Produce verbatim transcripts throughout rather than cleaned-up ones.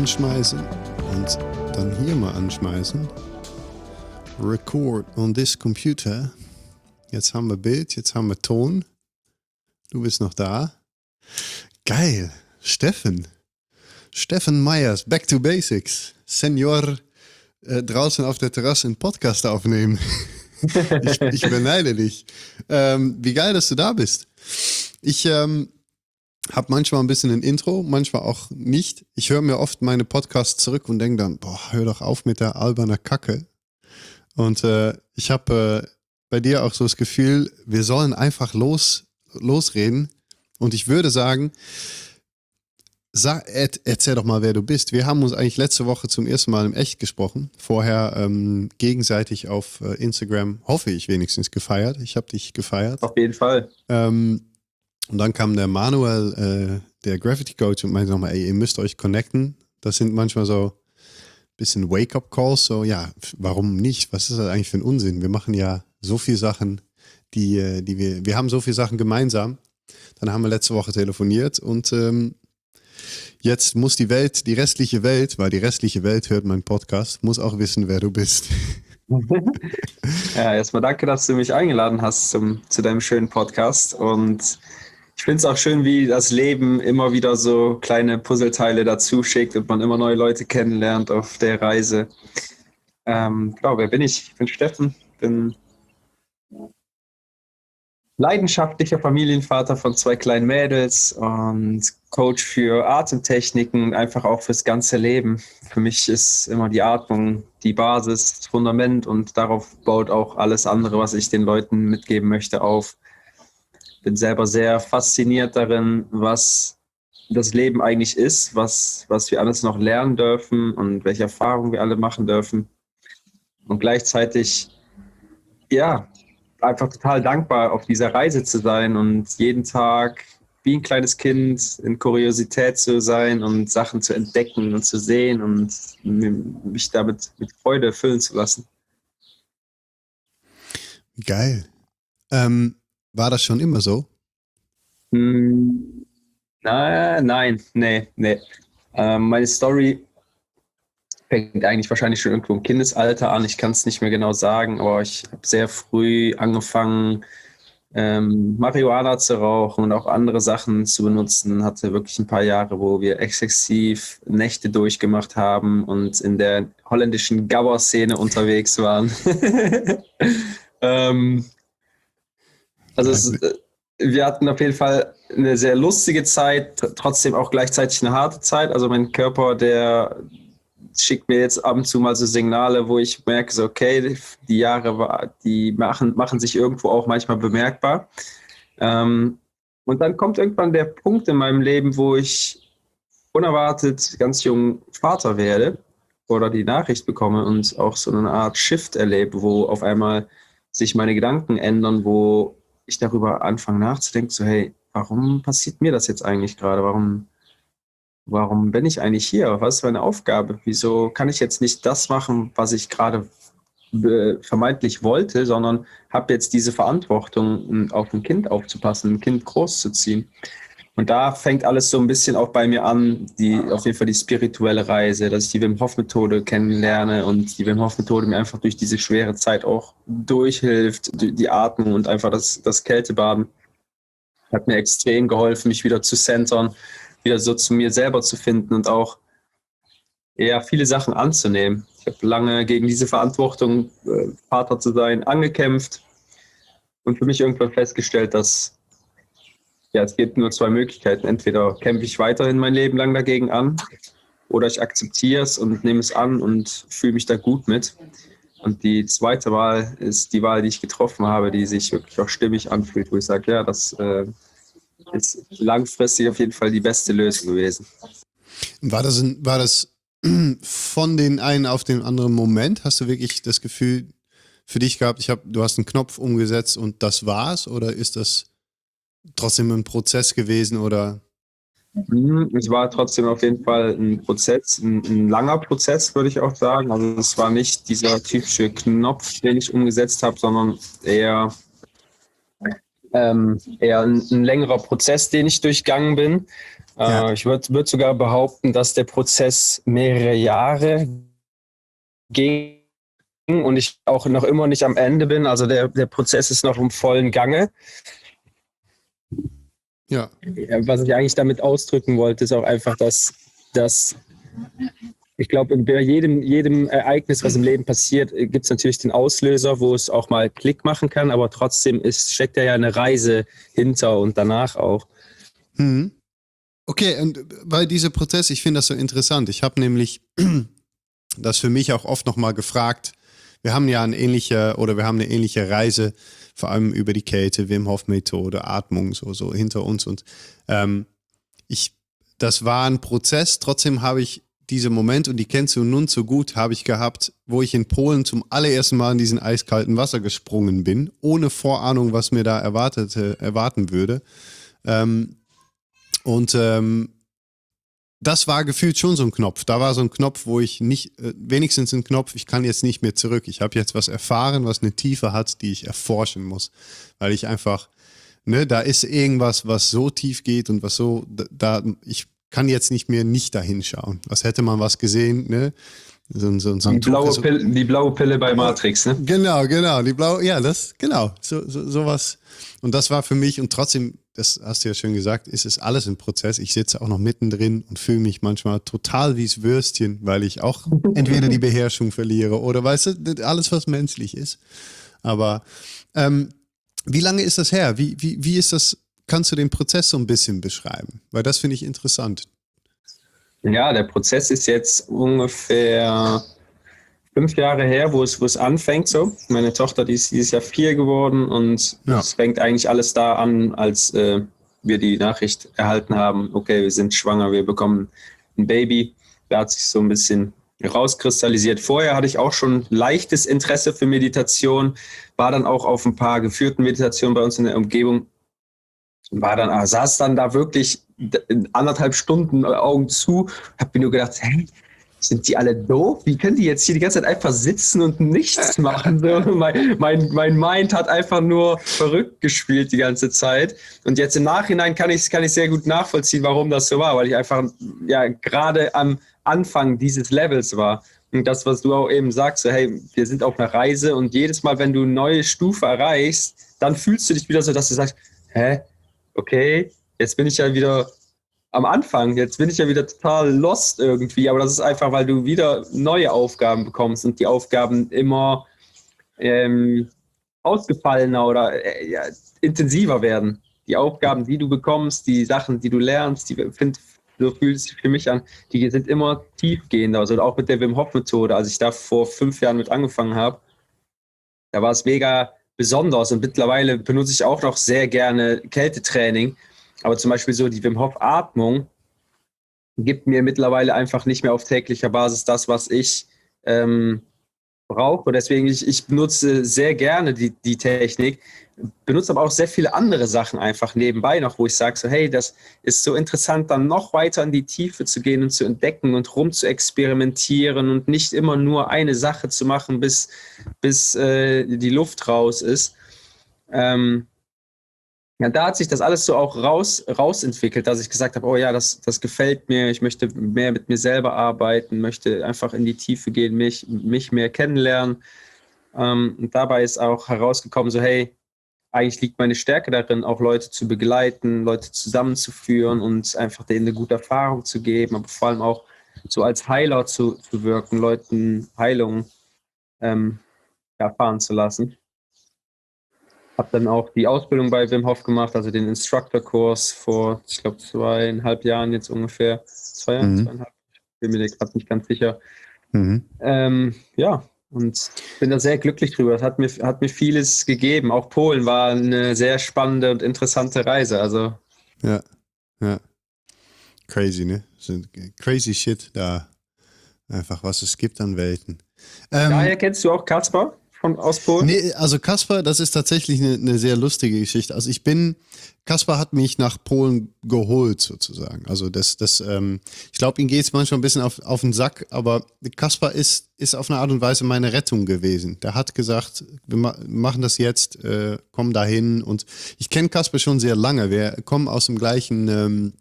anschmeißen und dann hier mal anschmeißen. Record on this computer. Jetzt haben wir Bild, jetzt haben wir Ton. Du bist noch da. Geil. Steffen. Steffen Meyers, Back to Basics. Senior, äh, draußen auf der Terrasse einen Podcast aufnehmen. ich, ich beneide dich. Ähm, wie geil, dass du da bist. Ich ähm, habe manchmal ein bisschen ein Intro, manchmal auch nicht. Ich höre mir oft meine Podcasts zurück und denke dann, boah, hör doch auf mit der alberner Kacke. Und äh, ich habe äh, bei dir auch so das Gefühl, wir sollen einfach los, losreden. Und ich würde sagen, sag, erzähl doch mal, wer du bist. Wir haben uns eigentlich letzte Woche zum ersten Mal im Echt gesprochen. Vorher ähm, gegenseitig auf äh, Instagram, hoffe ich wenigstens, gefeiert. Ich habe dich gefeiert. Auf jeden Fall. Ähm, und dann kam der Manuel, äh, der Graffiti Coach, und meinte nochmal, ey, ihr müsst euch connecten. Das sind manchmal so ein bisschen Wake-up-Calls. So, ja, warum nicht? Was ist das eigentlich für ein Unsinn? Wir machen ja so viele Sachen, die, die wir, wir haben so viele Sachen gemeinsam. Dann haben wir letzte Woche telefoniert und ähm, jetzt muss die Welt, die restliche Welt, weil die restliche Welt hört meinen Podcast, muss auch wissen, wer du bist. Ja, erstmal danke, dass du mich eingeladen hast zum, zu deinem schönen Podcast. Und ich finde es auch schön, wie das Leben immer wieder so kleine Puzzleteile dazu schickt und man immer neue Leute kennenlernt auf der Reise. Ähm, genau, wer bin ich? Ich bin Steffen, bin leidenschaftlicher Familienvater von zwei kleinen Mädels und Coach für Atemtechniken, einfach auch fürs ganze Leben. Für mich ist immer die Atmung die Basis, das Fundament und darauf baut auch alles andere, was ich den Leuten mitgeben möchte, auf. Bin selber sehr fasziniert darin, was das Leben eigentlich ist, was, was wir alles noch lernen dürfen und welche Erfahrungen wir alle machen dürfen. Und gleichzeitig, ja, einfach total dankbar, auf dieser Reise zu sein und jeden Tag wie ein kleines Kind in Kuriosität zu sein und Sachen zu entdecken und zu sehen und mich damit mit Freude füllen zu lassen. Geil. Ähm, war das schon immer so? Hm, na, nein, nee, nee. Ähm, meine Story fängt eigentlich wahrscheinlich schon irgendwo im Kindesalter an. Ich kann es nicht mehr genau sagen, aber ich habe sehr früh angefangen, ähm, Marihuana zu rauchen und auch andere Sachen zu benutzen. Hatte wirklich ein paar Jahre, wo wir exzessiv Nächte durchgemacht haben und in der holländischen Gabber-Szene unterwegs waren. ähm, also es, wir hatten auf jeden Fall eine sehr lustige Zeit, trotzdem auch gleichzeitig eine harte Zeit. Also mein Körper, der schickt mir jetzt ab und zu mal so Signale, wo ich merke, so okay, die Jahre, die machen, machen sich irgendwo auch manchmal bemerkbar. Ähm, und dann kommt irgendwann der Punkt in meinem Leben, wo ich unerwartet ganz jung Vater werde oder die Nachricht bekomme und auch so eine Art Shift erlebe, wo auf einmal sich meine Gedanken ändern, wo ich darüber anfange nachzudenken, so hey, warum passiert mir das jetzt eigentlich gerade? Warum Warum bin ich eigentlich hier? Was ist meine Aufgabe? Wieso kann ich jetzt nicht das machen, was ich gerade äh, vermeintlich wollte, sondern habe jetzt diese Verantwortung, auf ein Kind aufzupassen, ein Kind großzuziehen? Und da fängt alles so ein bisschen auch bei mir an, die, auf jeden Fall die spirituelle Reise, dass ich die Wim Hof Methode kennenlerne und die Wim Hof Methode mir einfach durch diese schwere Zeit auch durchhilft, die Atmung und einfach das, das Kältebaden hat mir extrem geholfen, mich wieder zu centern, wieder so zu mir selber zu finden und auch eher viele Sachen anzunehmen. Ich habe lange gegen diese Verantwortung, äh, Vater zu sein, angekämpft und für mich irgendwann festgestellt, dass ja, es gibt nur zwei Möglichkeiten. Entweder kämpfe ich weiterhin mein Leben lang dagegen an oder ich akzeptiere es und nehme es an und fühle mich da gut mit. Und die zweite Wahl ist die Wahl, die ich getroffen habe, die sich wirklich auch stimmig anfühlt, wo ich sage, ja, das äh, ist langfristig auf jeden Fall die beste Lösung gewesen. War das, ein, war das von den einen auf den anderen Moment? Hast du wirklich das Gefühl für dich gehabt, ich hab, du hast einen Knopf umgesetzt und das war's? Oder ist das trotzdem ein Prozess gewesen? Oder? Es war trotzdem auf jeden Fall ein Prozess, ein, ein langer Prozess, würde ich auch sagen. Also es war nicht dieser typische Knopf, den ich umgesetzt habe, sondern eher ähm, eher ein, ein längerer Prozess, den ich durchgangen bin. Äh, Ja. Ich würde würd sogar behaupten, dass der Prozess mehrere Jahre ging und ich auch noch immer nicht am Ende bin. Also der, der Prozess ist noch im vollen Gange. Ja. Ja, was ich eigentlich damit ausdrücken wollte, ist auch einfach, dass, dass ich glaube, bei jedem, jedem Ereignis, was im Leben passiert, gibt es natürlich den Auslöser, wo es auch mal Klick machen kann, aber trotzdem ist, steckt ja eine Reise hinter und danach auch. Mhm. Okay, und bei diesem Prozess, ich finde das so interessant. Ich habe nämlich das für mich auch oft nochmal gefragt. Wir haben ja eine ähnliche oder wir haben eine ähnliche Reise, vor allem über die Kälte, Wim Hof Methode, Atmung so so hinter uns und ähm, ich, das war ein Prozess. Trotzdem habe ich diesen Moment und die kennst du nun so gut, habe ich gehabt, wo ich in Polen zum allerersten Mal in diesen eiskalten Wasser gesprungen bin, ohne Vorahnung, was mir da erwartete, erwarten würde. Ähm, und ähm, das war gefühlt schon so ein Knopf. Da war so ein Knopf, wo ich nicht, äh, wenigstens ein Knopf, ich kann jetzt nicht mehr zurück. Ich habe jetzt was erfahren, was eine Tiefe hat, die ich erforschen muss. Weil ich einfach, ne, da ist irgendwas, was so tief geht und was so, da, ich kann jetzt nicht mehr nicht dahin schauen. Was hätte man was gesehen, ne? So, so, so Die ein Tuch, blaue, so, Pille, die blaue Pille bei Matrix, ne? Genau, genau, die blaue, ja, das, genau, so, so, sowas. Und das war für mich, und trotzdem, das hast du ja schon gesagt, ist es alles ein Prozess. Ich sitze auch noch mittendrin und fühle mich manchmal total wie das Würstchen, weil ich auch entweder die Beherrschung verliere oder, weißt du, alles, was menschlich ist. Aber ähm, wie lange ist das her? Wie, wie, wie ist das, kannst du den Prozess so ein bisschen beschreiben? Weil das finde ich interessant. Ja, der Prozess ist jetzt ungefähr fünf Jahre her, wo es, wo es anfängt so. Meine Tochter, die ist dieses Jahr vier geworden und Ja. es fängt eigentlich alles da an, als äh, wir die Nachricht erhalten haben, okay, wir sind schwanger, wir bekommen ein Baby. Da hat sich so ein bisschen rauskristallisiert. Vorher hatte ich auch schon leichtes Interesse für Meditation, war dann auch auf ein paar geführten Meditationen bei uns in der Umgebung, war dann, saß dann da wirklich anderthalb Stunden Augen zu, hab mir nur gedacht, hey, sind die alle doof? Wie können die jetzt hier die ganze Zeit einfach sitzen und nichts machen? So, mein, mein, mein Mind hat einfach nur verrückt gespielt die ganze Zeit. Und jetzt im Nachhinein kann ich, kann ich sehr gut nachvollziehen, warum das so war, weil ich einfach ja gerade am Anfang dieses Levels war. Und das, was du auch eben sagst, so, hey, wir sind auf einer Reise und jedes Mal, wenn du eine neue Stufe erreichst, dann fühlst du dich wieder so, dass du sagst, hä, okay, jetzt bin ich ja wieder am Anfang, jetzt bin ich ja wieder total lost irgendwie, aber das ist einfach, weil du wieder neue Aufgaben bekommst und die Aufgaben immer ähm, ausgefallener oder äh, ja, intensiver werden. Die Aufgaben, die du bekommst, die Sachen, die du lernst, die find, so fühlt es sich für mich an, die sind immer tiefgehender. Also auch mit der Wim Hof Methode, als ich da vor fünf Jahren mit angefangen habe, da war es mega besonders und mittlerweile benutze ich auch noch sehr gerne Kältetraining. Aber zum Beispiel so die Wim Hof Atmung gibt mir mittlerweile einfach nicht mehr auf täglicher Basis das, was ich ähm, brauche. Deswegen, ich, ich benutze sehr gerne die, die Technik, benutze aber auch sehr viele andere Sachen einfach nebenbei noch, wo ich sage so, hey, das ist so interessant, dann noch weiter in die Tiefe zu gehen und zu entdecken und rum zu experimentieren und nicht immer nur eine Sache zu machen, bis, bis äh, die Luft raus ist. Ähm, Ja, da hat sich das alles so auch raus, rausentwickelt, dass ich gesagt habe, oh ja, das, das gefällt mir, ich möchte mehr mit mir selber arbeiten, möchte einfach in die Tiefe gehen, mich, mich mehr kennenlernen. Ähm, und dabei ist auch herausgekommen, so hey, eigentlich liegt meine Stärke darin, auch Leute zu begleiten, Leute zusammenzuführen und einfach denen eine gute Erfahrung zu geben, aber vor allem auch so als Heiler zu, zu wirken, Leuten Heilung ähm, erfahren zu lassen. Habe dann auch die Ausbildung bei Wim Hof gemacht, also den Instructor-Kurs vor, ich glaube, zweieinhalb Jahren jetzt ungefähr. Zwei Jahre, Mhm. zweieinhalb. Ich bin mir gerade nicht ganz sicher. Mhm. Ähm, ja, und bin da sehr glücklich drüber. Das hat mir, hat mir vieles gegeben. Auch Polen war eine sehr spannende und interessante Reise. Also Ja, ja. Crazy, ne? So crazy shit da. Einfach, was es gibt an Welten. Ähm, daher kennst du auch Kaspar? von, aus Polen? Nee, also Kasper, das ist tatsächlich eine, eine sehr lustige Geschichte. Also ich bin, Kasper hat mich nach Polen geholt sozusagen. Also das, das, ähm, ich glaube, ihm geht es manchmal ein bisschen auf, auf den Sack, aber Kasper ist, ist auf eine Art und Weise meine Rettung gewesen. Der hat gesagt, wir ma- machen das jetzt, äh, komm dahin. Und ich kenne Kasper schon sehr lange. Wir kommen aus dem gleichen ähm,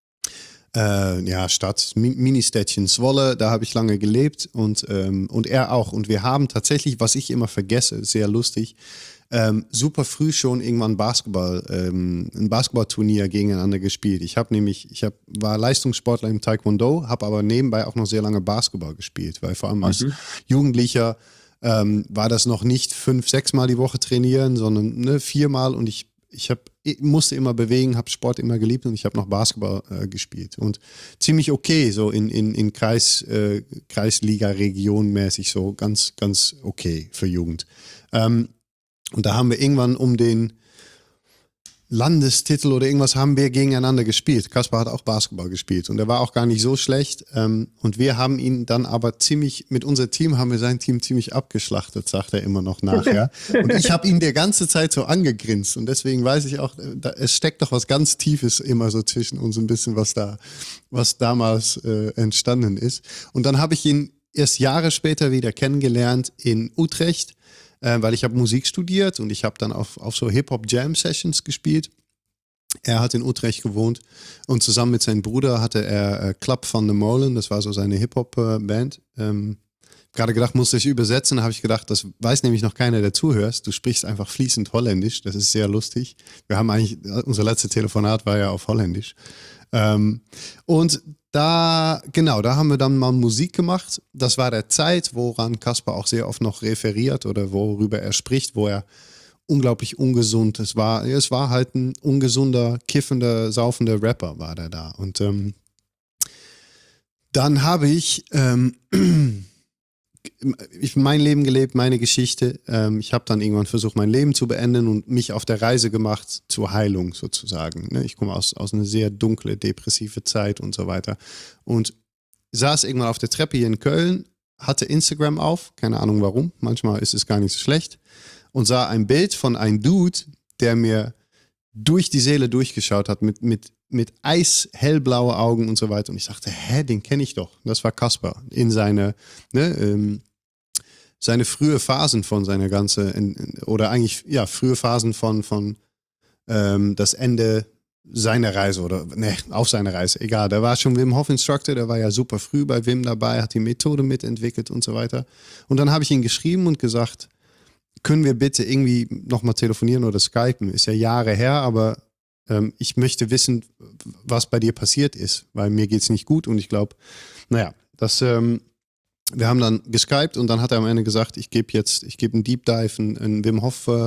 Äh, ja, Stadt, Mi- Ministädtchen Zwolle, da habe ich lange gelebt und, ähm, und er auch. Und wir haben tatsächlich, was ich immer vergesse, sehr lustig, ähm, super früh schon irgendwann Basketball, ähm, ein Basketballturnier gegeneinander gespielt. Ich habe nämlich, ich hab, war Leistungssportler im Taekwondo, habe aber nebenbei auch noch sehr lange Basketball gespielt, weil vor allem als Mhm. Jugendlicher ähm, war das noch nicht fünf, sechs Mal die Woche trainieren, sondern ne, viermal und ich ich hab, ich musste immer bewegen, habe Sport immer geliebt und ich habe noch Basketball äh, gespielt. Und ziemlich okay, so in, in, in Kreis, äh, Kreisliga-Region mäßig, so ganz, ganz okay für Jugend. Ähm, und da haben wir irgendwann um den Landestitel oder irgendwas haben wir gegeneinander gespielt. Kaspar hat auch Basketball gespielt und er war auch gar nicht so schlecht. Ähm, und wir haben ihn dann aber ziemlich, mit unserem Team haben wir sein Team ziemlich abgeschlachtet, sagt er immer noch nachher. Und ich habe ihn der ganze Zeit so angegrinst und deswegen weiß ich auch, da, es steckt doch was ganz Tiefes immer so zwischen uns ein bisschen, was da, was damals äh, entstanden ist. Und dann habe ich ihn erst Jahre später wieder kennengelernt in Utrecht. Äh, weil ich habe Musik studiert und ich habe dann auf, auf so Hip-Hop-Jam-Sessions gespielt. Er hat in Utrecht gewohnt und zusammen mit seinem Bruder hatte er äh, Club van de Molen, das war so seine Hip-Hop-Band. Ähm, gerade gedacht, musste ich übersetzen, habe ich gedacht, das weiß nämlich noch keiner, der zuhörst. Du sprichst einfach fließend Holländisch, das ist sehr lustig. Wir haben eigentlich, unser letztes Telefonat war ja auf Holländisch. Ähm, und da, genau, da haben wir dann mal Musik gemacht. Das war der Zeit, woran Kaspar auch sehr oft noch referiert oder worüber er spricht, wo er unglaublich ungesund, es war, es war halt ein ungesunder, kiffender, saufender Rapper war der da. Und ähm, dann habe ich, ähm, ich mein Leben gelebt, meine Geschichte. Ähm, ich habe dann irgendwann versucht, mein Leben zu beenden und mich auf der Reise gemacht zur Heilung sozusagen. Ne? Ich komme aus, aus einer sehr dunkle, depressive Zeit und so weiter. Und saß irgendwann auf der Treppe hier in Köln, hatte Instagram auf, keine Ahnung warum, manchmal ist es gar nicht so schlecht, und sah ein Bild von einem Dude, der mir durch die Seele durchgeschaut hat, mit, mit, mit eishellblaue Augen und so weiter. Und ich dachte, hä, den kenne ich doch. Das war Kaspar in seine, ne, ähm, seine frühe Phasen von seiner ganzen, oder eigentlich, ja, frühe Phasen von, von ähm, das Ende seiner Reise oder, ne, auf seiner Reise, egal. Der war schon Wim Hof Instructor, der war ja super früh bei Wim dabei, hat die Methode mitentwickelt und so weiter. Und dann habe ich ihn geschrieben und gesagt, können wir bitte irgendwie nochmal telefonieren oder skypen? Ist ja Jahre her, aber ähm, ich möchte wissen, was bei dir passiert ist, weil mir geht's nicht gut und ich glaube, naja, das, ähm, wir haben dann geskypt und dann hat er am Ende gesagt, ich gebe jetzt, ich gebe einen Deep Dive, ein, ein Wim Hof äh,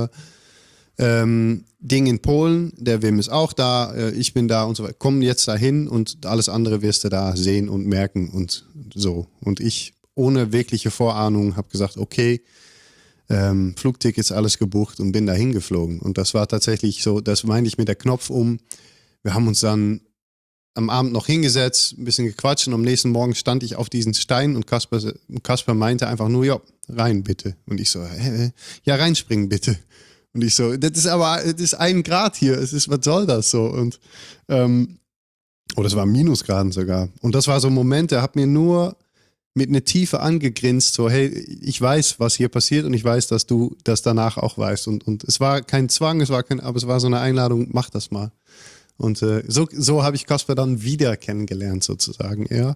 ähm, Ding in Polen, der Wim ist auch da, äh, ich bin da und so weiter. Komm jetzt dahin und alles andere wirst du da sehen und merken und so. Und ich ohne wirkliche Vorahnung habe gesagt, okay, Ähm, Flugtickets, alles gebucht und bin da hingeflogen. Und das war tatsächlich so, das meinte ich mit der Knopf um. Wir haben uns dann am Abend noch hingesetzt, ein bisschen gequatscht und am nächsten Morgen stand ich auf diesen Stein und Kasper, Kasper meinte einfach nur, ja, rein bitte. Und ich so, hä, ja, reinspringen bitte. Und ich so, das ist aber, das ist ein Grad hier, es ist, was soll das so? Und, ähm, oder es war Minusgraden sogar. Und das war so ein Moment, der hat mir nur mit einer Tiefe angegrinst, so hey, ich weiß, was hier passiert und ich weiß, dass du das danach auch weißt. Und, und es war kein Zwang, es war kein, aber es war so eine Einladung, mach das mal. Und äh, so, so habe ich Kasper dann wieder kennengelernt, sozusagen, ja.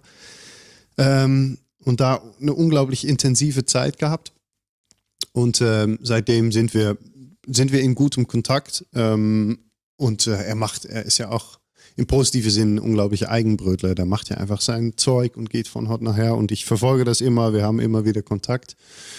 Ähm, und da eine unglaublich intensive Zeit gehabt. Und ähm, seitdem sind wir, sind wir in gutem Kontakt. Ähm, und äh, er macht, er ist ja auch im positiven Sinn ein unglaublicher Eigenbrötler. Der macht ja einfach sein Zeug und geht von heute nachher. Und ich verfolge das immer. Wir haben immer wieder Kontakt.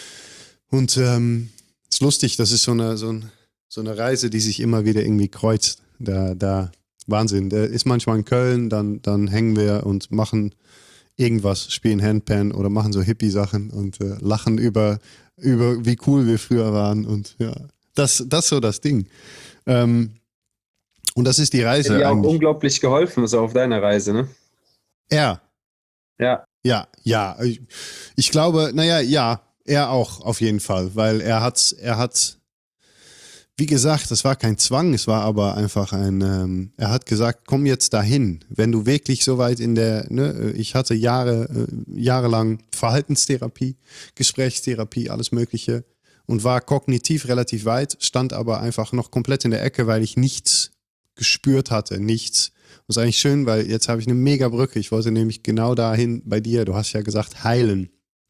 Und ähm, ist lustig, das ist so eine, so, ein, so eine Reise, die sich immer wieder irgendwie kreuzt. Da, da, Wahnsinn. Der ist manchmal in Köln, dann, dann hängen wir und machen irgendwas, spielen Handpan oder machen so Hippie-Sachen und äh, lachen über, über, wie cool wir früher waren. Und ja, das, das ist so das Ding. Ähm, Und das ist die Reise Hat dir auch eigentlich. unglaublich geholfen, so auf deiner Reise, ne? Er. Ja. Ja, ja. Ich, ich glaube, naja, ja. Er auch, auf jeden Fall, weil er hat, er hat, wie gesagt, das war kein Zwang, es war aber einfach ein, ähm, er hat gesagt, komm jetzt dahin, wenn du wirklich so weit in der, ne, ich hatte Jahre, äh, jahrelang Verhaltenstherapie, Gesprächstherapie, alles Mögliche und war kognitiv relativ weit, stand aber einfach noch komplett in der Ecke, weil ich nichts gespürt hatte, nichts. Das ist eigentlich schön, weil jetzt habe ich eine mega Brücke, ich wollte nämlich genau dahin bei dir, du hast ja gesagt, heilen.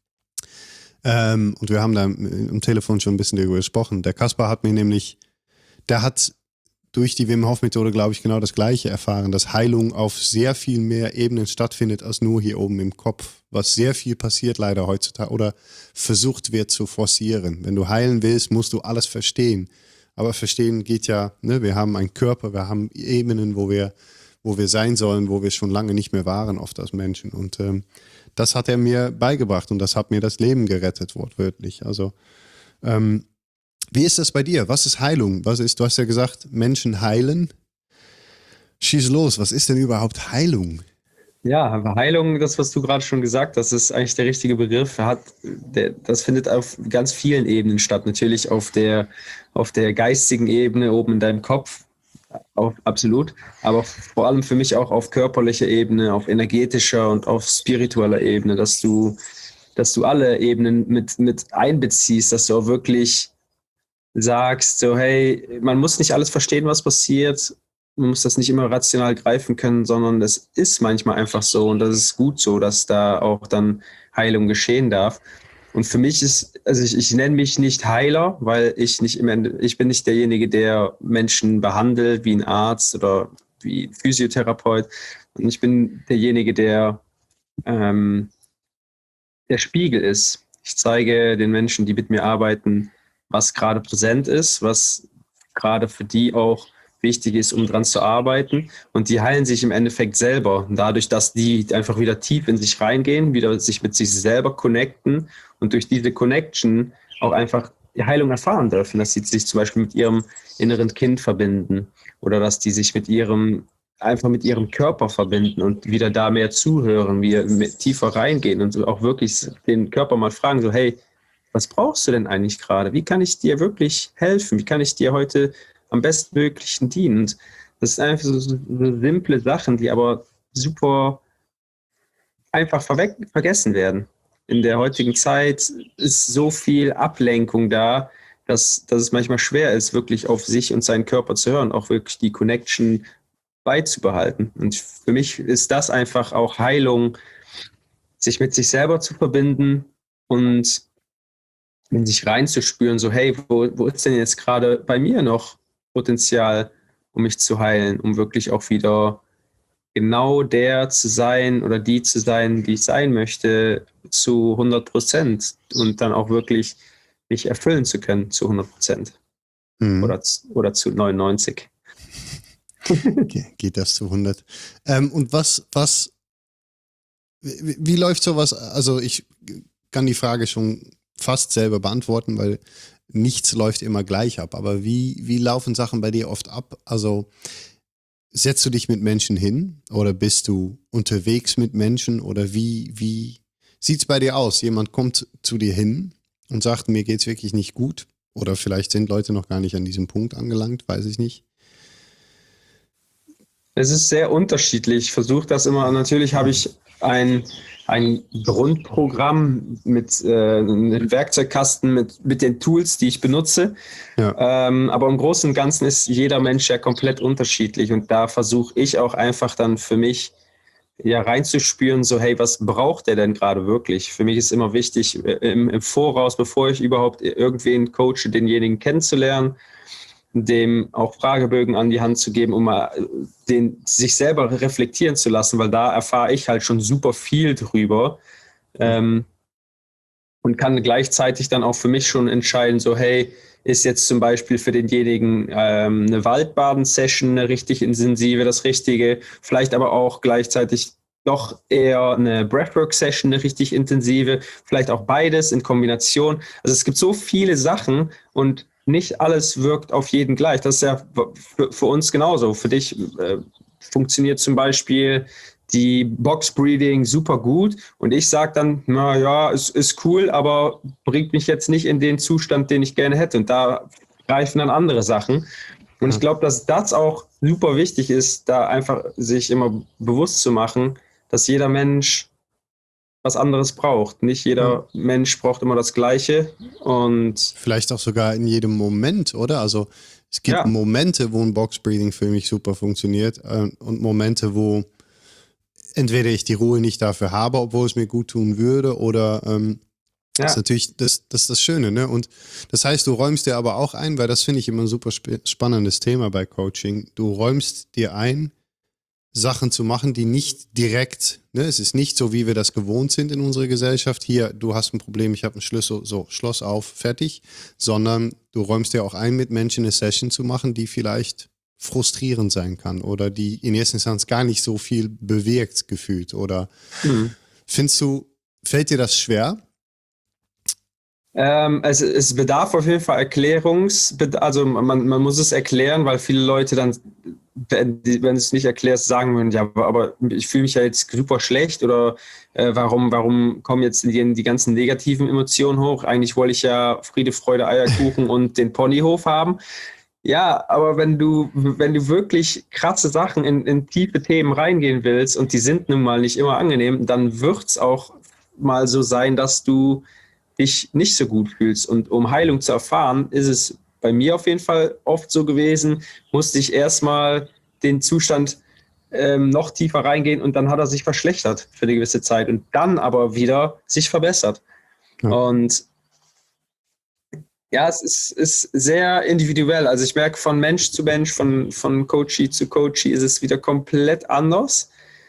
Ähm, und wir haben da am Telefon schon ein bisschen darüber gesprochen. Der Kaspar hat mir nämlich, der hat durch die Wim Hof Methode, glaube ich, genau das Gleiche erfahren, dass Heilung auf sehr viel mehr Ebenen stattfindet als nur hier oben im Kopf, was sehr viel passiert leider heutzutage oder versucht wird zu forcieren. Wenn du heilen willst, musst du alles verstehen. Aber verstehen geht ja, ne, wir haben einen Körper, wir haben Ebenen, wo wir, wo wir sein sollen, wo wir schon lange nicht mehr waren, oft als Menschen. Und ähm, das hat er mir beigebracht und das hat mir das Leben gerettet, wortwörtlich. Also, ähm, wie ist das bei dir? Was ist Heilung? Was ist, du hast ja gesagt, Menschen heilen. Schieß los, was ist denn überhaupt Heilung? Ja, aber Heilung, das, was du gerade schon gesagt hast, ist eigentlich der richtige Begriff. Hat, der, das findet auf ganz vielen Ebenen statt. Natürlich auf der, auf der geistigen Ebene, oben in deinem Kopf, auch, absolut. Aber vor allem für mich auch auf körperlicher Ebene, auf energetischer und auf spiritueller Ebene, dass du, dass du alle Ebenen mit, mit einbeziehst, dass du auch wirklich sagst, so hey, man muss nicht alles verstehen, was passiert. Man muss das nicht immer rational greifen können, sondern es ist manchmal einfach so und das ist gut so, dass da auch dann Heilung geschehen darf. Und für mich ist, also ich, ich nenne mich nicht Heiler, weil ich nicht im Ende, ich bin nicht derjenige, der Menschen behandelt wie ein Arzt oder wie ein Physiotherapeut. Und ich bin derjenige, der ähm, der Spiegel ist. Ich zeige den Menschen, die mit mir arbeiten, was gerade präsent ist, was gerade für die auch wichtig ist, um dran zu arbeiten. Und die heilen sich im Endeffekt selber. Dadurch, dass die einfach wieder tief in sich reingehen, wieder sich mit sich selber connecten und durch diese Connection auch einfach die Heilung erfahren dürfen, dass sie sich zum Beispiel mit ihrem inneren Kind verbinden oder dass die sich mit ihrem einfach mit ihrem Körper verbinden und wieder da mehr zuhören, wir tiefer reingehen und auch wirklich den Körper mal fragen, so hey, was brauchst du denn eigentlich gerade? Wie kann ich dir wirklich helfen? Wie kann ich dir heute am bestmöglichen dienen? Und das sind einfach so, so simple Sachen, die aber super einfach verwe- vergessen werden. In der heutigen Zeit ist so viel Ablenkung da, dass, dass es manchmal schwer ist, wirklich auf sich und seinen Körper zu hören, auch wirklich die Connection beizubehalten. Und für mich ist das einfach auch Heilung, sich mit sich selber zu verbinden und in sich reinzuspüren, so hey, wo, wo ist denn jetzt gerade bei mir noch Potenzial, um mich zu heilen, um wirklich auch wieder genau der zu sein oder die zu sein, die ich sein möchte, zu hundert Prozent und dann auch wirklich mich erfüllen zu können zu hundert Prozent Mhm. oder, oder zu neunundneunzig. Okay, geht das zu hundert? Ähm, und was, was, wie, wie läuft sowas? Also ich kann die Frage schon fast selber beantworten, weil nichts läuft immer gleich ab. Aber wie, wie laufen Sachen bei dir oft ab? Also setzt du dich mit Menschen hin oder bist du unterwegs mit Menschen oder wie, wie sieht es bei dir aus? Jemand kommt zu dir hin und sagt, mir geht's wirklich nicht gut oder vielleicht sind Leute noch gar nicht an diesem Punkt angelangt, weiß ich nicht. Es ist sehr unterschiedlich. Ich versuche das immer. Natürlich habe ich ein, ein Grundprogramm mit äh, einem Werkzeugkasten, mit, mit den Tools, die ich benutze. Ja. Ähm, aber im Großen und Ganzen ist jeder Mensch ja komplett unterschiedlich. Und da versuche ich auch einfach dann für mich ja reinzuspüren, so hey, was braucht der denn gerade wirklich? Für mich ist immer wichtig, im, im Voraus, bevor ich überhaupt irgendwen coache, denjenigen kennenzulernen, dem auch Fragebögen an die Hand zu geben, um mal den, sich selber reflektieren zu lassen, weil da erfahre ich halt schon super viel drüber ähm, und kann gleichzeitig dann auch für mich schon entscheiden, so hey, ist jetzt zum Beispiel für denjenigen ähm, eine Waldbaden-Session, eine richtig intensive, das Richtige, vielleicht aber auch gleichzeitig doch eher eine Breathwork-Session, eine richtig intensive, vielleicht auch beides in Kombination. Also es gibt so viele Sachen und nicht alles wirkt auf jeden gleich. Das ist ja für, für uns genauso. Für dich äh, funktioniert zum Beispiel die Box-Breeding super gut und ich sage dann, na ja, es ist cool, aber bringt mich jetzt nicht in den Zustand, den ich gerne hätte und da greifen dann andere Sachen. Und ich glaube, dass das auch super wichtig ist, da einfach sich immer bewusst zu machen, dass jeder Mensch was anderes braucht. Nicht jeder Ja. Mensch braucht immer das Gleiche. Und Vielleicht auch sogar in jedem Moment, oder? Also es gibt ja. Momente, wo ein Box-Breathing für mich super funktioniert äh, und Momente, wo entweder ich die Ruhe nicht dafür habe, obwohl es mir gut tun würde, oder ähm, Ja. das ist natürlich das, das, ist das Schöne, ne? Und das heißt, du räumst dir aber auch ein, weil das finde ich immer ein super sp- spannendes Thema bei Coaching. Du räumst dir ein, Sachen zu machen, die nicht direkt, ne, es ist nicht so, wie wir das gewohnt sind in unserer Gesellschaft. Hier, du hast ein Problem, ich habe einen Schlüssel, so, Schloss auf, fertig. Sondern du räumst dir auch ein, mit Menschen eine Session zu machen, die vielleicht frustrierend sein kann oder die in erster Instanz gar nicht so viel bewirkt gefühlt. Oder Mhm. findest du, fällt dir das schwer? Ähm, es, es bedarf auf jeden Fall Erklärungs, also man, man muss es erklären, weil viele Leute dann, wenn, wenn du es nicht erklärst, sagen würden, ja, aber, aber ich fühle mich ja jetzt super schlecht oder äh, warum, warum kommen jetzt die, die ganzen negativen Emotionen hoch? Eigentlich wollte ich ja Friede, Freude, Eierkuchen und den Ponyhof haben. Ja, aber wenn du, wenn du wirklich krasse Sachen in, in tiefe Themen reingehen willst und die sind nun mal nicht immer angenehm, dann wird es auch mal so sein, dass du dich nicht so gut fühlst. Und um Heilung zu erfahren, ist es bei mir auf jeden Fall oft so gewesen, musste ich erstmal den Zustand ähm, noch tiefer reingehen und dann hat er sich verschlechtert für eine gewisse Zeit und dann aber wieder sich verbessert. Ja. Und ja, es ist, ist sehr individuell. Also ich merke, von Mensch zu Mensch, von, von Coachee zu Coachee ist es wieder komplett anders.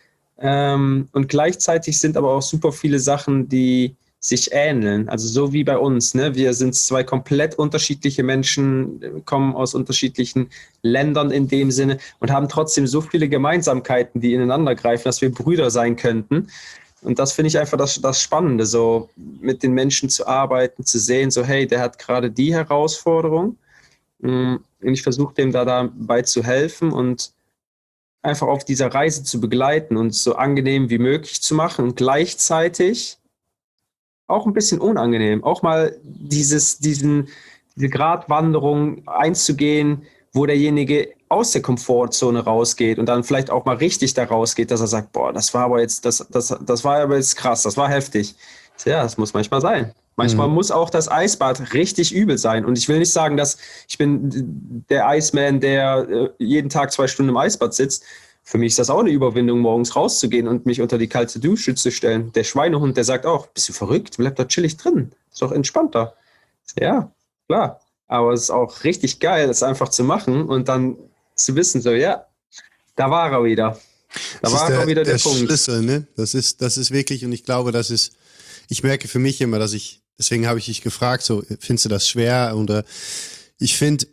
Ähm, und gleichzeitig sind aber auch super viele Sachen, die sich ähneln. Also so wie bei uns. Ne? Wir sind zwei komplett unterschiedliche Menschen, kommen aus unterschiedlichen Ländern in dem Sinne und haben trotzdem so viele Gemeinsamkeiten, die ineinander greifen, dass wir Brüder sein könnten. Und das finde ich einfach das, das Spannende, so mit den Menschen zu arbeiten, zu sehen, so hey, der hat gerade die Herausforderung und ich versuche dem da dabei zu helfen und einfach auf dieser Reise zu begleiten und so angenehm wie möglich zu machen und gleichzeitig auch ein bisschen unangenehm, auch mal dieses, diesen, diese Gratwanderung einzugehen, wo derjenige aus der Komfortzone rausgeht und dann vielleicht auch mal richtig da rausgeht, dass er sagt, boah, das war aber jetzt, das, das, das war aber jetzt krass, das war heftig. Ja, das muss manchmal sein. Manchmal Mhm. muss auch das Eisbad richtig übel sein. Und ich will nicht sagen, dass ich bin der Iceman, der äh, jeden Tag zwei Stunden im Eisbad sitzt. Für mich ist das auch eine Überwindung, morgens rauszugehen und mich unter die kalte Dusche zu stellen. Der Schweinehund, der sagt auch, bist du verrückt? Bleib da chillig drin. Ist doch entspannter. Ja, klar. Aber es ist auch richtig geil, das einfach zu machen und dann zu wissen, so, ja, da war er wieder. Da Das ist war der, er wieder der, der Punkt. Schlüssel, ne? Das ist, das ist wirklich, und ich glaube, das ist, ich merke für mich immer, dass ich, deswegen habe ich dich gefragt, so, findest du das schwer? Oder ich finde,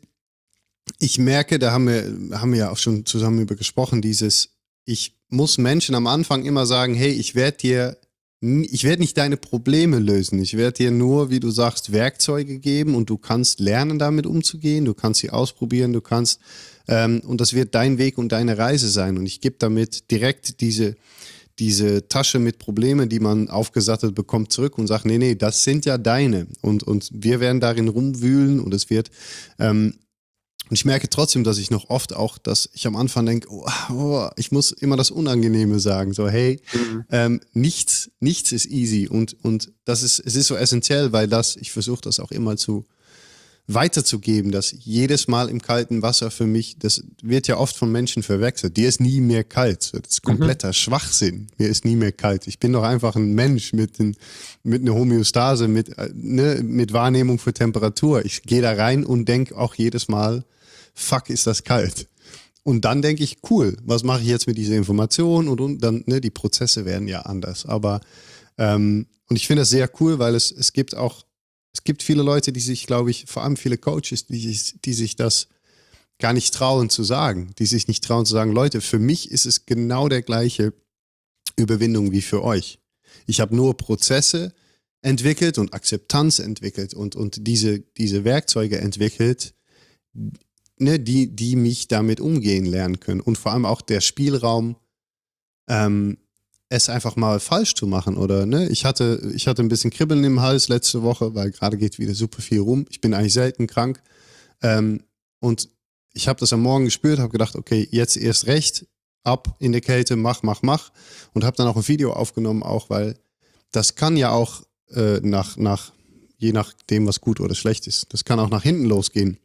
ich merke, da haben wir, haben wir ja auch schon zusammen über gesprochen, dieses, ich muss Menschen am Anfang immer sagen, hey, ich werde dir, ich werde nicht deine Probleme lösen. Ich werde dir nur, wie du sagst, Werkzeuge geben und du kannst lernen, damit umzugehen. Du kannst sie ausprobieren, du kannst, ähm, und das wird dein Weg und deine Reise sein. Und ich gebe damit direkt diese, diese Tasche mit Problemen, die man aufgesattelt bekommt, zurück und sagt, nee, nee, das sind ja deine. Und, und wir werden darin rumwühlen und es wird, ähm, und ich merke trotzdem, dass ich noch oft auch, dass ich am Anfang denke, oh, oh, ich muss immer das Unangenehme sagen. So, hey, Mhm. ähm, nichts, nichts ist easy. Und, und das ist, es ist so essentiell, weil das, ich versuche das auch immer zu weiterzugeben, dass jedes Mal im kalten Wasser für mich, das wird ja oft von Menschen verwechselt. Dir ist nie mehr kalt. Das ist kompletter mhm. Schwachsinn. Mir ist nie mehr kalt. Ich bin doch einfach ein Mensch mit, den, mit einer Homöostase, mit, ne, mit Wahrnehmung für Temperatur. Ich gehe da rein und denke auch jedes Mal, fuck, ist das kalt. Und dann denke ich, cool, was mache ich jetzt mit dieser Information? Und, und dann, ne, die Prozesse werden ja anders. Aber, ähm, und ich finde das sehr cool, weil es, es gibt auch, es gibt viele Leute, die sich, glaube ich, vor allem viele Coaches, die, die sich das gar nicht trauen zu sagen, die sich nicht trauen zu sagen, Leute, für mich ist es genau der gleiche Überwindung wie für euch. Ich habe nur Prozesse entwickelt und Akzeptanz entwickelt und, und diese, diese Werkzeuge entwickelt, ne, die, die mich damit umgehen lernen können. Und vor allem auch der Spielraum, ähm, es einfach mal falsch zu machen. Oder ne, ich hatte, ich hatte ein bisschen Kribbeln im Hals letzte Woche, weil gerade geht wieder super viel rum. Ich bin eigentlich selten krank. Ähm, und ich habe das am Morgen gespürt, habe gedacht, okay, jetzt erst recht, ab in der Kälte, mach, mach, mach. Und habe dann auch ein Video aufgenommen, auch weil das kann ja auch äh, nach, nach, je nachdem, was gut oder schlecht ist, das kann auch nach hinten losgehen.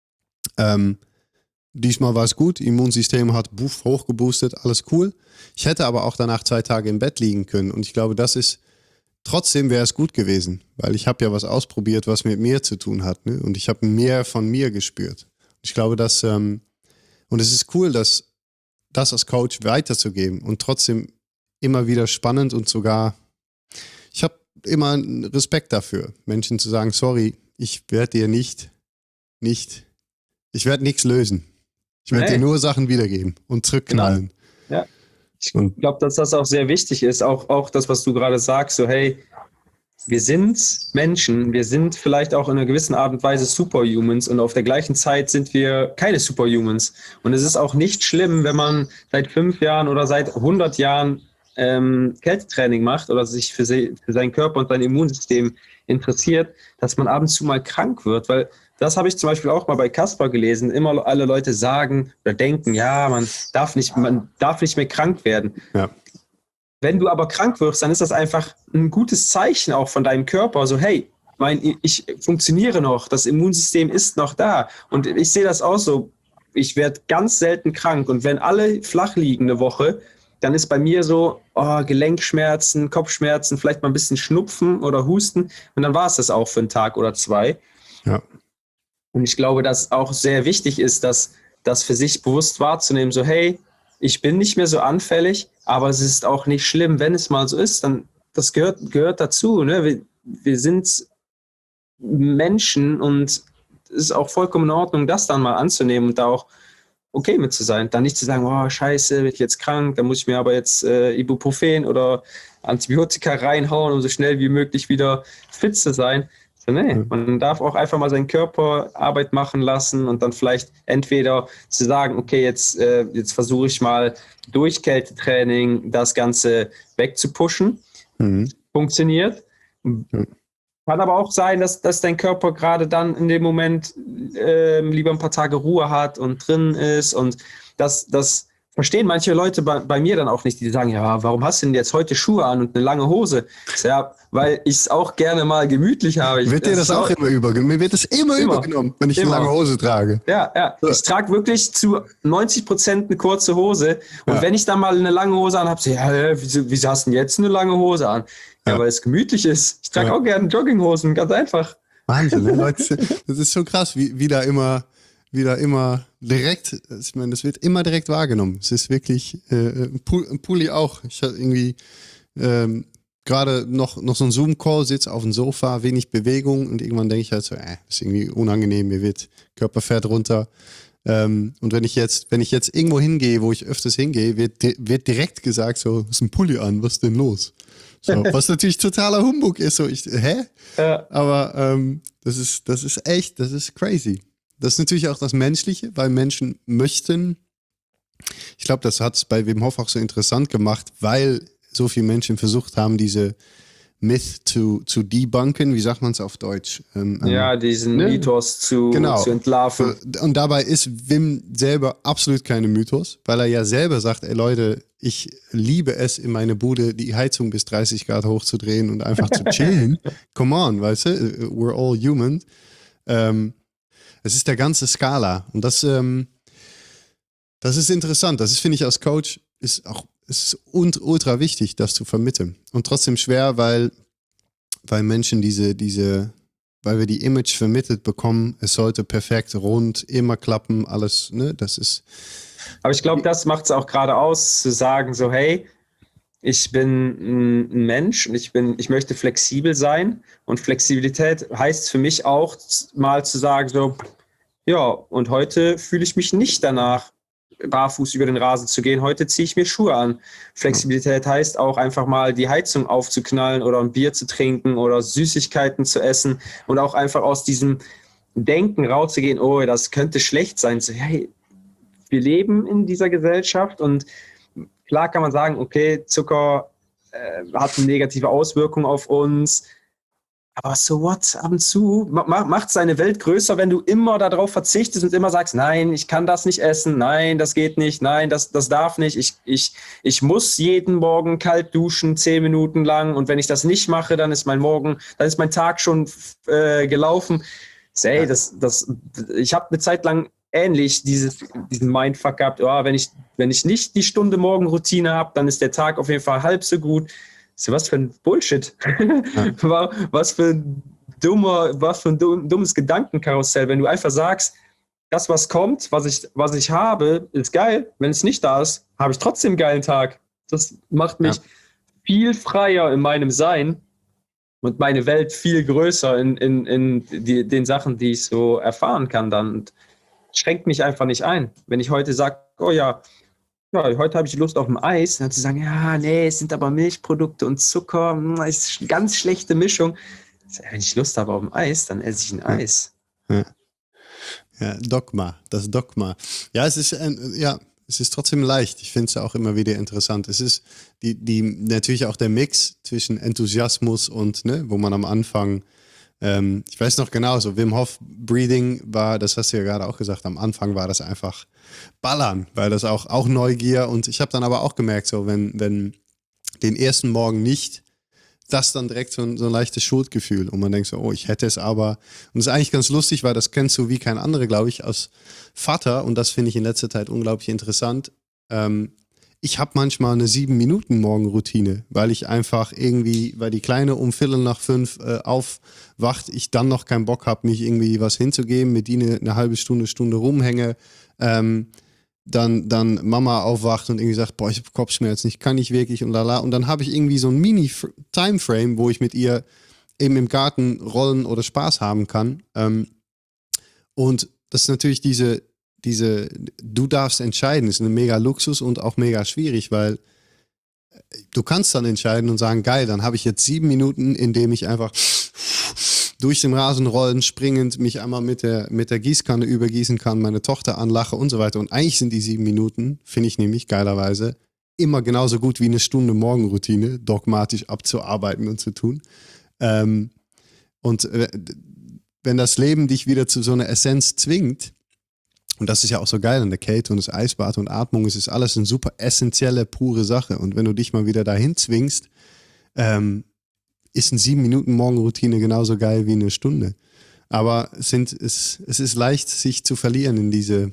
Ähm, diesmal war es gut, Immunsystem hat buff, hochgeboostet, alles cool. Ich hätte aber auch danach zwei Tage im Bett liegen können und ich glaube, das ist, trotzdem wäre es gut gewesen, weil ich habe ja was ausprobiert, was mit mir zu tun hat, ne? Und ich habe mehr von mir gespürt. Ich glaube, dass, ähm, und es ist cool, dass das als Coach weiterzugeben und trotzdem immer wieder spannend und sogar, ich habe immer einen Respekt dafür, Menschen zu sagen, sorry, ich werde dir nicht, nicht, ich werde nichts lösen. Ich werde Nee. dir nur Sachen wiedergeben und zurückknallen. Genau. Ja. Ich glaube, dass das auch sehr wichtig ist, auch, auch das, was du gerade sagst, so hey, wir sind Menschen, wir sind vielleicht auch in einer gewissen Art und Weise Superhumans und auf der gleichen Zeit sind wir keine Superhumans. Und es ist auch nicht schlimm, wenn man seit fünf Jahren oder seit hundert Jahren ähm, Kältetraining macht oder sich für, se- für seinen Körper und sein Immunsystem interessiert, dass man ab und zu mal krank wird, weil das habe ich zum Beispiel auch mal bei Kasper gelesen. Immer alle Leute sagen oder denken, ja, man darf nicht, man darf nicht mehr krank werden. Ja. Wenn du aber krank wirst, dann ist das einfach ein gutes Zeichen auch von deinem Körper. So, hey, mein, ich funktioniere noch, das Immunsystem ist noch da. Und ich sehe das auch so. Ich werde ganz selten krank. Und wenn alle flach liegen eine Woche, dann ist bei mir so oh, Gelenkschmerzen, Kopfschmerzen, vielleicht mal ein bisschen Schnupfen oder Husten. Und dann war es das auch für einen Tag oder zwei. Ja. Und ich glaube, dass auch sehr wichtig ist, dass das für sich bewusst wahrzunehmen, so hey, ich bin nicht mehr so anfällig, aber es ist auch nicht schlimm, wenn es mal so ist, dann das gehört, gehört dazu. Ne? Wir, wir sind Menschen und es ist auch vollkommen in Ordnung, das dann mal anzunehmen und da auch okay mit zu sein. Dann nicht zu sagen, oh scheiße, bin ich jetzt krank, dann muss ich mir aber jetzt äh, Ibuprofen oder Antibiotika reinhauen, um so schnell wie möglich wieder fit zu sein. So, nee, man darf auch einfach mal seinen Körper Arbeit machen lassen und dann vielleicht entweder zu sagen, okay, jetzt, äh, jetzt versuche ich mal durch Kältetraining das Ganze wegzupushen. Mhm. Funktioniert. Mhm. Kann aber auch sein, dass, dass dein Körper gerade dann in dem Moment äh, lieber ein paar Tage Ruhe hat und drin ist und das, das verstehen manche Leute bei, bei mir dann auch nicht, die sagen, ja, warum hast du denn jetzt heute Schuhe an und eine lange Hose? Ja, weil ich es auch gerne mal gemütlich habe. Ich, Wird dir das, das auch immer übergenommen? Mir wird das immer, immer übergenommen, wenn ich immer eine lange Hose trage. Ja, ja. Ich trage wirklich zu neunzig Prozent eine kurze Hose und ja. Wenn ich dann mal eine lange Hose an habe, so, ja, wieso, wieso hast du denn jetzt eine lange Hose an? Ja, ja. Weil es gemütlich ist. Ich trage ja. auch gerne Jogginghosen, ganz einfach. Wahnsinn, ne, Leute? Das ist schon krass, wie, wie da immer... wieder immer direkt, ich meine, das wird immer direkt wahrgenommen. Es ist wirklich, äh, ein Pulli auch. Ich hatte irgendwie ähm, gerade noch, noch so ein Zoom-Call, sitze auf dem Sofa, wenig Bewegung und irgendwann denke ich halt so, äh, ist irgendwie unangenehm, mir wird Körperfett runter. Ähm, und wenn ich jetzt, wenn ich jetzt irgendwo hingehe, wo ich öfters hingehe, wird, wird direkt gesagt so, ist ein Pulli an, was ist denn los? So, was natürlich totaler Humbug ist, so, ich, hä? Ja. Aber ähm, das ist, das ist echt, das ist crazy. Das ist natürlich auch das Menschliche, weil Menschen möchten, ich glaube, das hat es bei Wim Hof auch so interessant gemacht, weil so viele Menschen versucht haben, diese Myth zu, zu debunken, wie sagt man es auf Deutsch? Ähm, ja, diesen ne? Mythos zu, genau. zu entlarven. Und dabei ist Wim selber absolut keine Mythos, weil er ja selber sagt, ey Leute, ich liebe es, in meine Bude die Heizung bis dreißig Grad hochzudrehen und einfach zu chillen. Come on, weißt du, we're all human. Ähm, Es ist der ganze Skala und das, ähm, das ist interessant. Das ist, finde ich, als Coach ist auch ist ultra wichtig, das zu vermitteln. Und trotzdem schwer, weil, weil Menschen diese, diese, weil wir die Image vermittelt bekommen, es sollte perfekt, rund, immer klappen, alles, ne, das ist. Aber ich glaube, das macht es auch gerade aus, zu sagen so, hey, ich bin ein Mensch und ich bin, ich möchte flexibel sein und Flexibilität heißt für mich auch mal zu sagen so, ja, und heute fühle ich mich nicht danach, barfuß über den Rasen zu gehen. Heute ziehe ich mir Schuhe an. Flexibilität heißt auch einfach mal die Heizung aufzuknallen oder ein Bier zu trinken oder Süßigkeiten zu essen und auch einfach aus diesem Denken rauszugehen, oh, das könnte schlecht sein. So, hey, wir leben in dieser Gesellschaft und klar kann man sagen, okay, Zucker äh, hat eine negative Auswirkung auf uns. Aber so what, ab und zu ma- macht seine Welt größer, wenn du immer darauf verzichtest und immer sagst, nein, ich kann das nicht essen, nein, das geht nicht, nein, das, das darf nicht. Ich, ich, ich muss jeden Morgen kalt duschen, zehn Minuten lang. Und wenn ich das nicht mache, dann ist mein Morgen, dann ist mein Tag schon äh, gelaufen. So, ey, das, das, ich habe eine Zeit lang ähnlich dieses, diesen Mindfuck gehabt, oh, wenn, ich, wenn ich nicht die Stunde Morgenroutine habe, dann ist der Tag auf jeden Fall halb so gut. So, was für ein Bullshit. Ja. Was für ein dummer, was für ein dummes Gedankenkarussell, wenn du einfach sagst, das, was kommt, was ich, was ich habe, ist geil. Wenn es nicht da ist, habe ich trotzdem einen geilen Tag. Das macht mich ja. viel freier in meinem Sein und meine Welt viel größer in, in, in die, den Sachen, die ich so erfahren kann dann. Und schränkt mich einfach nicht ein. Wenn ich heute sage, oh ja, ja, heute habe ich Lust auf ein Eis, dann zu sagen, ja, nee, es sind aber Milchprodukte und Zucker, das ist eine ganz schlechte Mischung. Wenn ich Lust habe auf ein Eis, dann esse ich ein Eis. Ja, ja Dogma, das Dogma. Ja, es ist, ein, ja, es ist trotzdem leicht. Ich finde es auch immer wieder interessant. Es ist die, die, natürlich auch der Mix zwischen Enthusiasmus und, ne, wo man am Anfang, ähm, ich weiß noch genau, so Wim Hof Breathing war, das hast du ja gerade auch gesagt, am Anfang war das einfach ballern, weil das auch, auch Neugier und ich habe dann aber auch gemerkt, so wenn, wenn den ersten Morgen nicht, das dann direkt so ein, so ein leichtes Schuldgefühl und man denkt so, oh, ich hätte es aber, und das ist eigentlich ganz lustig, weil das kennst du wie kein anderer, glaube ich, als Vater und das finde ich in letzter Zeit unglaublich interessant. Ähm, ich habe manchmal eine sieben Minuten Morgenroutine, weil ich einfach irgendwie, weil die Kleine um Viertel nach fünf äh, aufwacht, ich dann noch keinen Bock habe, mich irgendwie was hinzugeben, mit ihnen eine halbe Stunde, Stunde rumhänge, ähm, dann, dann Mama aufwacht und irgendwie sagt, boah, ich habe Kopfschmerzen, ich kann nicht wirklich und lala. Und dann habe ich irgendwie so ein Mini-Timeframe, wo ich mit ihr eben im Garten rollen oder Spaß haben kann. Ähm, und das ist natürlich diese, diese, du darfst entscheiden, ist eine mega Luxus und auch mega schwierig, weil du kannst dann entscheiden und sagen, geil, dann habe ich jetzt sieben Minuten, in dem ich einfach durch den Rasen rollen, springend, mich einmal mit der, mit der Gießkanne übergießen kann, meine Tochter anlache und so weiter. Und eigentlich sind die sieben Minuten, finde ich nämlich geilerweise, immer genauso gut wie eine Stunde Morgenroutine, dogmatisch abzuarbeiten und zu tun. Ähm, und äh, wenn das Leben dich wieder zu so einer Essenz zwingt, und das ist ja auch so geil an der Kälte und das Eisbad und Atmung, es ist alles eine super essentielle, pure Sache. Und wenn du dich mal wieder dahin zwingst, ähm, ist eine sieben Minuten Morgenroutine genauso geil wie eine Stunde. Aber es, sind, es, es ist leicht, sich zu verlieren in diese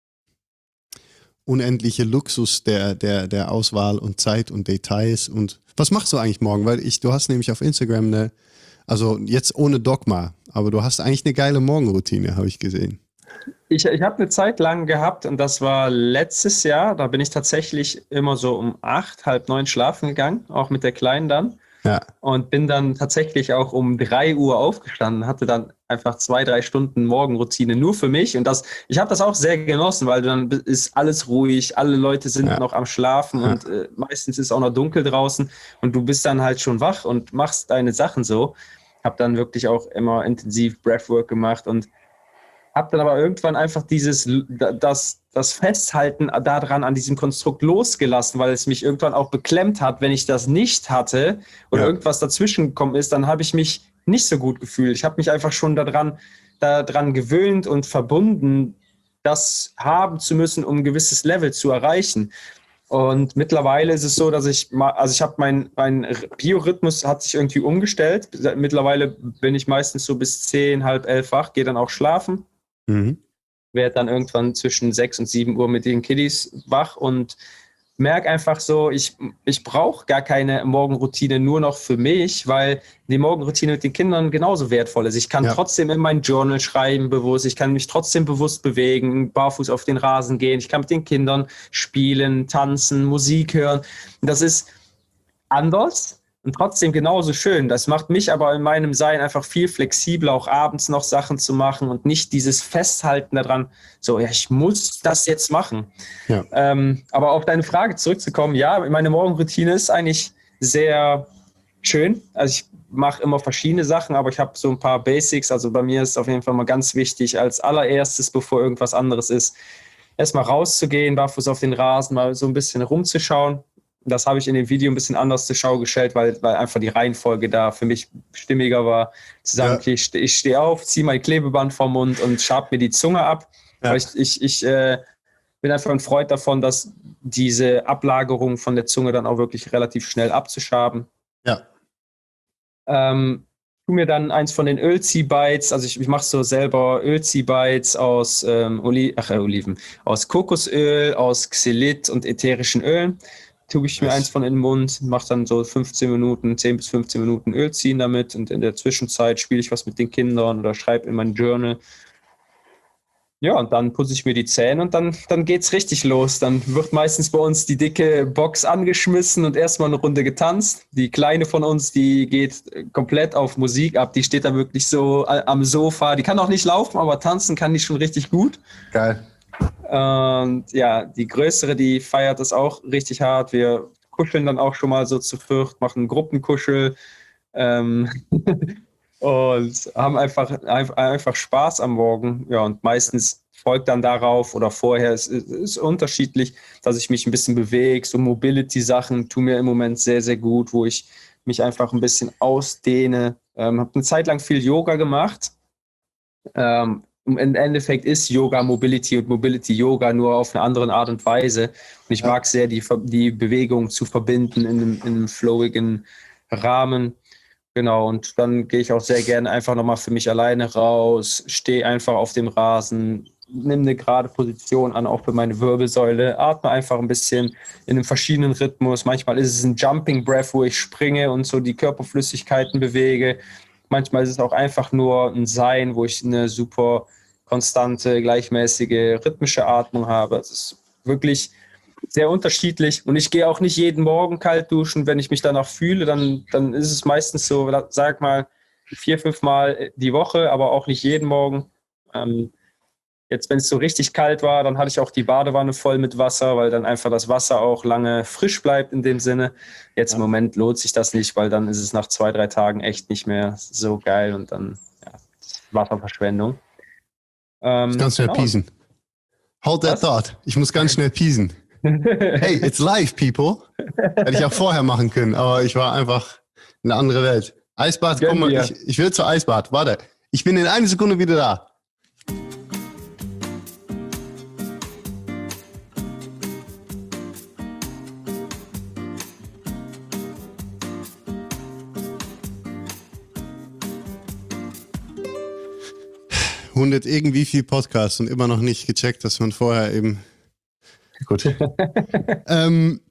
unendliche Luxus der, der, der Auswahl und Zeit und Details. Und was machst du eigentlich morgen? Weil ich, du hast nämlich auf Instagram eine, also jetzt ohne Dogma, aber du hast eigentlich eine geile Morgenroutine, habe ich gesehen. Ich, ich habe eine Zeit lang gehabt und das war letztes Jahr, da bin ich tatsächlich immer so um acht, halb neun schlafen gegangen, auch mit der Kleinen dann. Ja. Und bin dann tatsächlich auch um drei Uhr aufgestanden, hatte dann einfach zwei, drei Stunden Morgenroutine nur für mich. Und das, ich habe das auch sehr genossen, weil dann ist alles ruhig, alle Leute sind ja. noch am Schlafen ja. und äh, meistens ist auch noch dunkel draußen und du bist dann halt schon wach und machst deine Sachen so. Habe dann wirklich auch immer intensiv Breathwork gemacht und habe dann aber irgendwann einfach dieses, das, das Festhalten daran, an diesem Konstrukt losgelassen, weil es mich irgendwann auch beklemmt hat, wenn ich das nicht hatte oder ja. irgendwas dazwischen gekommen ist, dann habe ich mich nicht so gut gefühlt. Ich habe mich einfach schon daran, daran gewöhnt und verbunden, das haben zu müssen, um ein gewisses Level zu erreichen. Und mittlerweile ist es so, dass ich, also ich habe mein, mein Biorhythmus hat sich irgendwie umgestellt. Mittlerweile bin ich meistens so bis zehn, halb elf wach, gehe dann auch schlafen. Mhm. Werde dann irgendwann zwischen sechs und sieben Uhr mit den Kiddies wach und merke einfach so, ich, ich brauche gar keine Morgenroutine nur noch für mich, weil die Morgenroutine mit den Kindern genauso wertvoll ist. Ich kann ja. trotzdem in mein Journal schreiben bewusst, ich kann mich trotzdem bewusst bewegen, barfuß auf den Rasen gehen, ich kann mit den Kindern spielen, tanzen, Musik hören. Das ist anders. Und trotzdem genauso schön. Das macht mich aber in meinem Sein einfach viel flexibler, auch abends noch Sachen zu machen und nicht dieses Festhalten daran, so, ja, ich muss das jetzt machen. Ja. Ähm, aber auf deine Frage zurückzukommen, ja, meine Morgenroutine ist eigentlich sehr schön. Also ich mache immer verschiedene Sachen, aber ich habe so ein paar Basics. Also bei mir ist auf jeden Fall mal ganz wichtig, als allererstes, bevor irgendwas anderes ist, erstmal rauszugehen, barfuß auf den Rasen, mal so ein bisschen rumzuschauen. Das habe ich in dem Video ein bisschen anders zur Schau gestellt, weil, weil einfach die Reihenfolge da für mich stimmiger war. Zu sagen, Ja. okay, ich, ich stehe auf, ziehe mein Klebeband vom Mund und schab mir die Zunge ab. Ja. Weil ich, ich, ich äh, bin einfach ein Freund davon, dass diese Ablagerung von der Zunge dann auch wirklich relativ schnell abzuschaben. Ja. Ähm, tu mir dann eins von den Ölziehbites, also ich, ich mache so selber Ölziehbites aus ähm, Oli Ach, äh, Oliven, aus Kokosöl, aus Xylit und ätherischen Ölen. Tue ich mir Nice. eins von in den Mund, mache dann so fünfzehn Minuten, zehn bis fünfzehn Minuten Öl ziehen damit und in der Zwischenzeit spiele ich was mit den Kindern oder schreibe in mein Journal. Ja, und dann putze ich mir die Zähne und dann, dann geht's richtig los. Dann wird meistens bei uns die dicke Box angeschmissen und erstmal eine Runde getanzt. Die Kleine von uns, die geht komplett auf Musik ab. Die steht da wirklich so am Sofa. Die kann auch nicht laufen, aber tanzen kann die schon richtig gut. Geil. Und ja, die Größere, die feiert das auch richtig hart. Wir kuscheln dann auch schon mal so zu viert, machen Gruppenkuschel. Ähm Und haben einfach, einfach Spaß am Morgen. Ja, und meistens folgt dann darauf oder vorher, es ist, ist unterschiedlich, dass ich mich ein bisschen bewege. So Mobility-Sachen tun mir im Moment sehr, sehr gut, wo ich mich einfach ein bisschen ausdehne. Ähm, habe eine Zeit lang viel Yoga gemacht. Ähm, im Endeffekt ist Yoga Mobility und Mobility Yoga nur auf eine andere Art und Weise. Und ich Ja. mag sehr, die, die Bewegung zu verbinden in einem, in einem flowigen Rahmen. Genau, und dann gehe ich auch sehr gerne einfach nochmal für mich alleine raus, stehe einfach auf dem Rasen, nehme eine gerade Position an, auch für meine Wirbelsäule, atme einfach ein bisschen in einem verschiedenen Rhythmus. Manchmal ist es ein Jumping Breath, wo ich springe und so die Körperflüssigkeiten bewege. Manchmal ist es auch einfach nur ein Sein, wo ich eine super konstante, gleichmäßige, rhythmische Atmung habe. Es ist wirklich sehr unterschiedlich und ich gehe auch nicht jeden Morgen kalt duschen. Wenn ich mich danach fühle, dann, dann ist es meistens so, sag mal, vier, fünf Mal die Woche, aber auch nicht jeden Morgen. Ähm, jetzt, wenn es so richtig kalt war, dann hatte ich auch die Badewanne voll mit Wasser, weil dann einfach das Wasser auch lange frisch bleibt in dem Sinne. Jetzt im Moment lohnt sich das nicht, weil dann ist es nach zwei, drei Tagen echt nicht mehr so geil und dann ja, Wasserverschwendung. Ähm, Ich muss ganz schnell genau. piesen. Hold that Was? thought. Ich muss ganz schnell piesen. Hey, it's live, people. Hätte ich auch vorher machen können, aber ich war einfach in eine andere Welt. Eisbad, Gönn komm mal, dir. ich, ich will zur Eisbad. Warte, ich bin in einer Sekunde wieder da. hundert irgendwie viel Podcasts und immer noch nicht gecheckt, dass man vorher eben... Gut. ähm,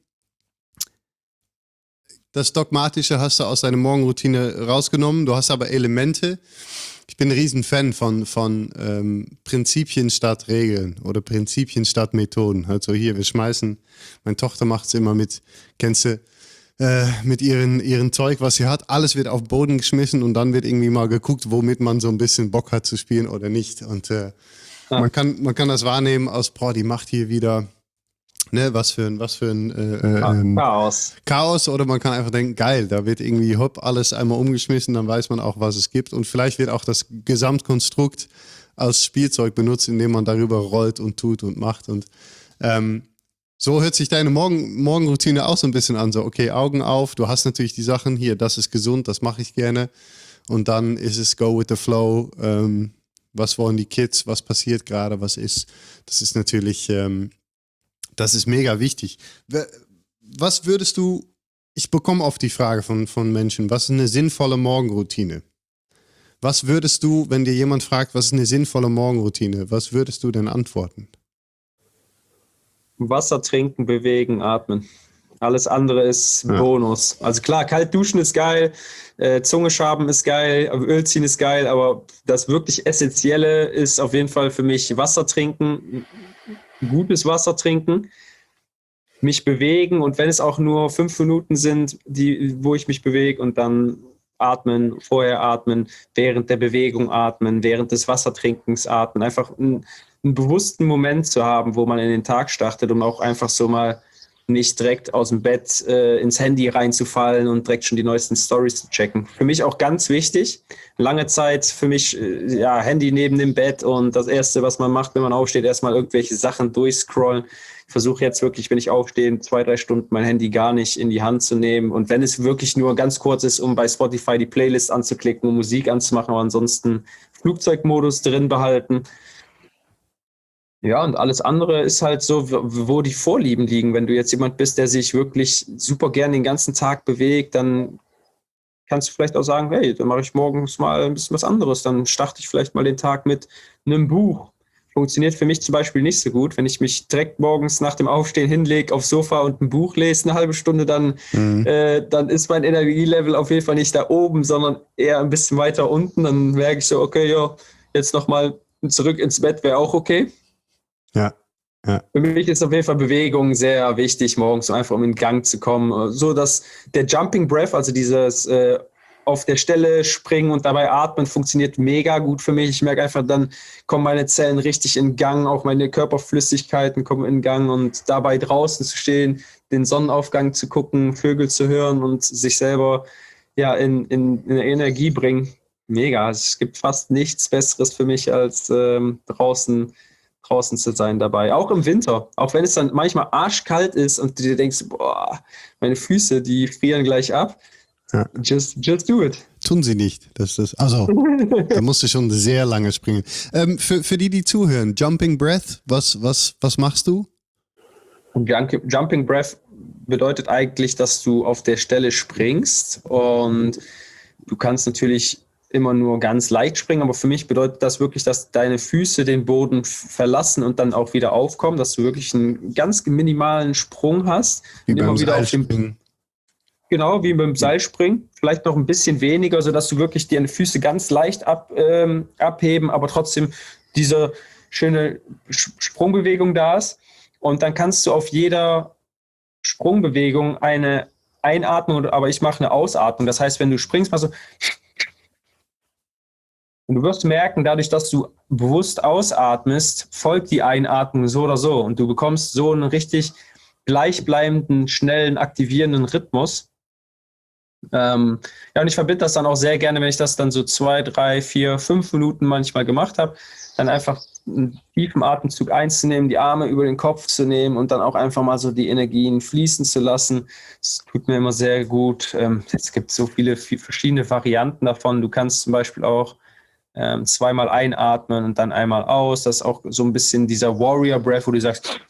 das Dogmatische hast du aus deiner Morgenroutine rausgenommen. Du hast aber Elemente. Ich bin ein Riesenfan von, von ähm, Prinzipien statt Regeln oder Prinzipien statt Methoden. Also hier, wir schmeißen, meine Tochter macht es immer mit, kennst du, äh, mit ihren, ihren Zeug, was sie hat. Alles wird auf den Boden geschmissen und dann wird irgendwie mal geguckt, womit man so ein bisschen Bock hat zu spielen oder nicht. Und äh, Ja. man kann, man kann das wahrnehmen aus, boah, die macht hier wieder... Ne, was für ein, was für ein äh, ähm, Chaos. Chaos, oder man kann einfach denken, geil, da wird irgendwie hopp alles einmal umgeschmissen, dann weiß man auch, was es gibt und vielleicht wird auch das Gesamtkonstrukt als Spielzeug benutzt, indem man darüber rollt und tut und macht und ähm, so hört sich deine Morgen, Morgenroutine auch so ein bisschen an, so okay, Augen auf, du hast natürlich die Sachen hier, das ist gesund, das mache ich gerne und dann ist es go with the flow, ähm, was wollen die Kids, was passiert gerade, was ist, das ist natürlich ähm, das ist mega wichtig. Was würdest du, ich bekomme oft die Frage von, von Menschen, was ist eine sinnvolle Morgenroutine? Was würdest du, wenn dir jemand fragt, was ist eine sinnvolle Morgenroutine, was würdest du denn antworten? Wasser trinken, bewegen, atmen. Alles andere ist Ja. Bonus. Also klar, kalt duschen ist geil, äh, Zunge schaben ist geil, Öl ziehen ist geil, aber das wirklich Essentielle ist auf jeden Fall für mich Wasser trinken, gutes Wasser trinken, mich bewegen und wenn es auch nur fünf Minuten sind, die, wo ich mich bewege und dann atmen, vorher atmen, während der Bewegung atmen, während des Wassertrinkens atmen, einfach einen, einen bewussten Moment zu haben, wo man in den Tag startet und auch einfach so mal nicht direkt aus dem Bett äh, ins Handy reinzufallen und direkt schon die neuesten Stories zu checken. Für mich auch ganz wichtig. Lange Zeit für mich, äh, ja, Handy neben dem Bett und das Erste, was man macht, wenn man aufsteht, erstmal irgendwelche Sachen durchscrollen. Ich versuche jetzt wirklich, wenn ich aufstehe, zwei, drei Stunden mein Handy gar nicht in die Hand zu nehmen. Und wenn es wirklich nur ganz kurz ist, um bei Spotify die Playlist anzuklicken, um Musik anzumachen, aber ansonsten Flugzeugmodus drin behalten. Ja, und alles andere ist halt so, wo die Vorlieben liegen. Wenn du jetzt jemand bist, der sich wirklich super gern den ganzen Tag bewegt, dann kannst du vielleicht auch sagen, hey, dann mache ich morgens mal ein bisschen was anderes. Dann starte ich vielleicht mal den Tag mit einem Buch. Funktioniert für mich zum Beispiel nicht so gut. Wenn ich mich direkt morgens nach dem Aufstehen hinlege aufs Sofa und ein Buch lese, eine halbe Stunde, dann, mhm. äh, dann ist mein Energielevel auf jeden Fall nicht da oben, sondern eher ein bisschen weiter unten. Dann merke ich so, okay, ja, jetzt nochmal zurück ins Bett wäre auch okay. Ja. Ja. Für mich ist auf jeden Fall Bewegung sehr wichtig morgens, einfach um in Gang zu kommen. So dass der Jumping Breath, also dieses äh, auf der Stelle springen und dabei atmen, funktioniert mega gut für mich. Ich merke einfach, dann kommen meine Zellen richtig in Gang, auch meine Körperflüssigkeiten kommen in Gang und dabei draußen zu stehen, den Sonnenaufgang zu gucken, Vögel zu hören und sich selber ja, in, in, in Energie bringen. Mega. Also es gibt fast nichts Besseres für mich, als ähm, draußen draußen zu sein dabei, auch im Winter, auch wenn es dann manchmal arschkalt ist und du dir denkst, boah, meine Füße, die frieren gleich ab. Ja. Just, just do it. Tun sie nicht. Das ist, also, da musst du schon sehr lange springen. Ähm, für, für die, die zuhören, Jumping Breath, was, was, was machst du? Jumping Breath bedeutet eigentlich, dass du auf der Stelle springst und du kannst natürlich immer nur ganz leicht springen, aber für mich bedeutet das wirklich, dass deine Füße den Boden verlassen und dann auch wieder aufkommen, dass du wirklich einen ganz minimalen Sprung hast. Wie und beim immer wieder auf dem Seilspringen. Genau, wie beim Seilspringen. Vielleicht noch ein bisschen weniger, sodass du wirklich deine Füße ganz leicht ab, ähm, abheben, aber trotzdem diese schöne Sprungbewegung da ist. Und dann kannst du auf jeder Sprungbewegung eine Einatmung, aber ich mache eine Ausatmung. Das heißt, wenn du springst, machst du und du wirst merken, dadurch, dass du bewusst ausatmest, folgt die Einatmung so oder so. Und du bekommst so einen richtig gleichbleibenden, schnellen, aktivierenden Rhythmus. Ähm, ja, und ich verbinde das dann auch sehr gerne, wenn ich das dann so zwei, drei, vier, fünf Minuten manchmal gemacht habe, dann einfach einen tiefen Atemzug einzunehmen, die Arme über den Kopf zu nehmen und dann auch einfach mal so die Energien fließen zu lassen. Das tut mir immer sehr gut. Ähm, es gibt so viele verschiedene Varianten davon. Du kannst zum Beispiel auch Ähm, zweimal einatmen und dann einmal aus. Das ist auch so ein bisschen dieser Warrior Breath, wo du sagst,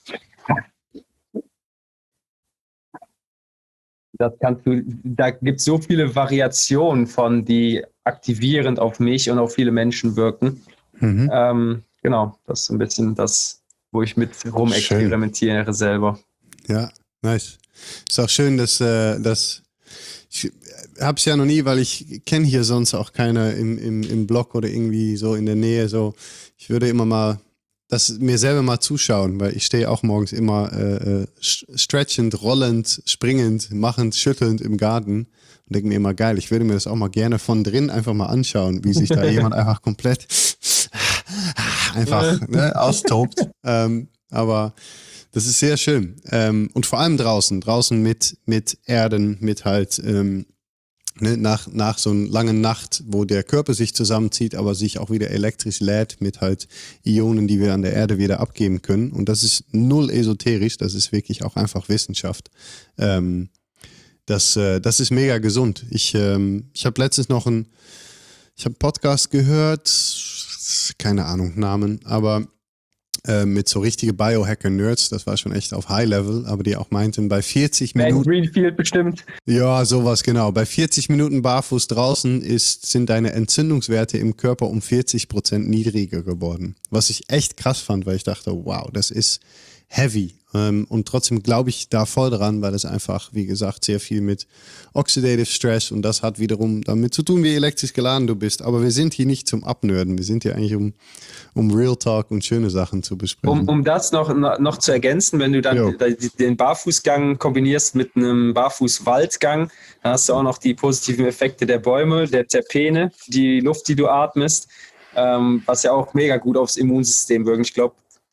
das kannst du, da gibt es so viele Variationen von, die aktivierend auf mich und auf viele Menschen wirken. Mhm. Ähm, genau, das ist ein bisschen das, wo ich mit rumexperimentiere selber. Ja, nice. Ist auch schön, dass, äh, dass ich habe es ja noch nie, weil ich kenne hier sonst auch keiner im, im, im Blog oder irgendwie so in der Nähe. So, ich würde immer mal das mir selber mal zuschauen, weil ich stehe auch morgens immer äh, stretchend, rollend, springend, machend, schüttelnd im Garten und denke mir immer, geil, ich würde mir das auch mal gerne von drin einfach mal anschauen, wie sich da jemand einfach komplett einfach ne, austobt. Ähm, aber das ist sehr schön. Ähm, und vor allem draußen, draußen mit, mit Erden, mit halt ähm, ne, nach, nach so einer langen Nacht, wo der Körper sich zusammenzieht, aber sich auch wieder elektrisch lädt mit halt Ionen, die wir an der Erde wieder abgeben können. Und das ist null esoterisch, das ist wirklich auch einfach Wissenschaft. Ähm, das, äh, das ist mega gesund. Ich, ähm, ich habe letztens noch einen, ich habe einen Podcast gehört, keine Ahnung, Namen, aber mit so richtige Biohacker-Nerds, das war schon echt auf High-Level, aber die auch meinten, bei vierzig Minuten... Greenfield bestimmt. Ja, sowas, genau. Bei vierzig Minuten barfuß draußen ist, sind deine Entzündungswerte im Körper um vierzig Prozent niedriger geworden. Was ich echt krass fand, weil ich dachte, wow, das ist heavy. Und trotzdem glaube ich da voll dran, weil das einfach, wie gesagt, sehr viel mit Oxidative Stress und das hat wiederum damit zu tun, wie elektrisch geladen du bist. Aber wir sind hier nicht zum Abnörden. Wir sind hier eigentlich, um, um Real Talk und schöne Sachen zu besprechen. Um, um das noch, noch zu ergänzen, wenn du dann jo. den Barfußgang kombinierst mit einem Barfußwaldgang, dann hast du auch noch die positiven Effekte der Bäume, der Terpene, die Luft, die du atmest, ähm, was ja auch mega gut aufs Immunsystem wirkt. Ich glaube,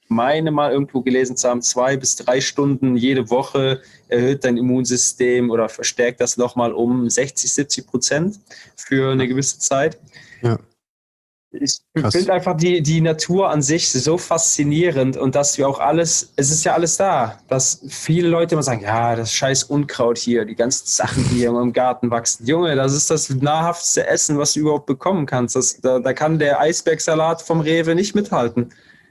meine mal irgendwo gelesen zu haben, zwei bis drei Stunden jede Woche erhöht dein Immunsystem oder verstärkt das nochmal um sechzig, siebzig Prozent für eine gewisse Zeit. Ja. Ich finde einfach die, die Natur an sich so faszinierend und dass wir auch alles, es ist ja alles da, dass viele Leute immer sagen, ja, das scheiß Unkraut hier, die ganzen Sachen, die hier im Garten wachsen. Junge, das ist das nahrhafteste Essen, was du überhaupt bekommen kannst. Das, da, da kann der Eisbergsalat vom Rewe nicht mithalten.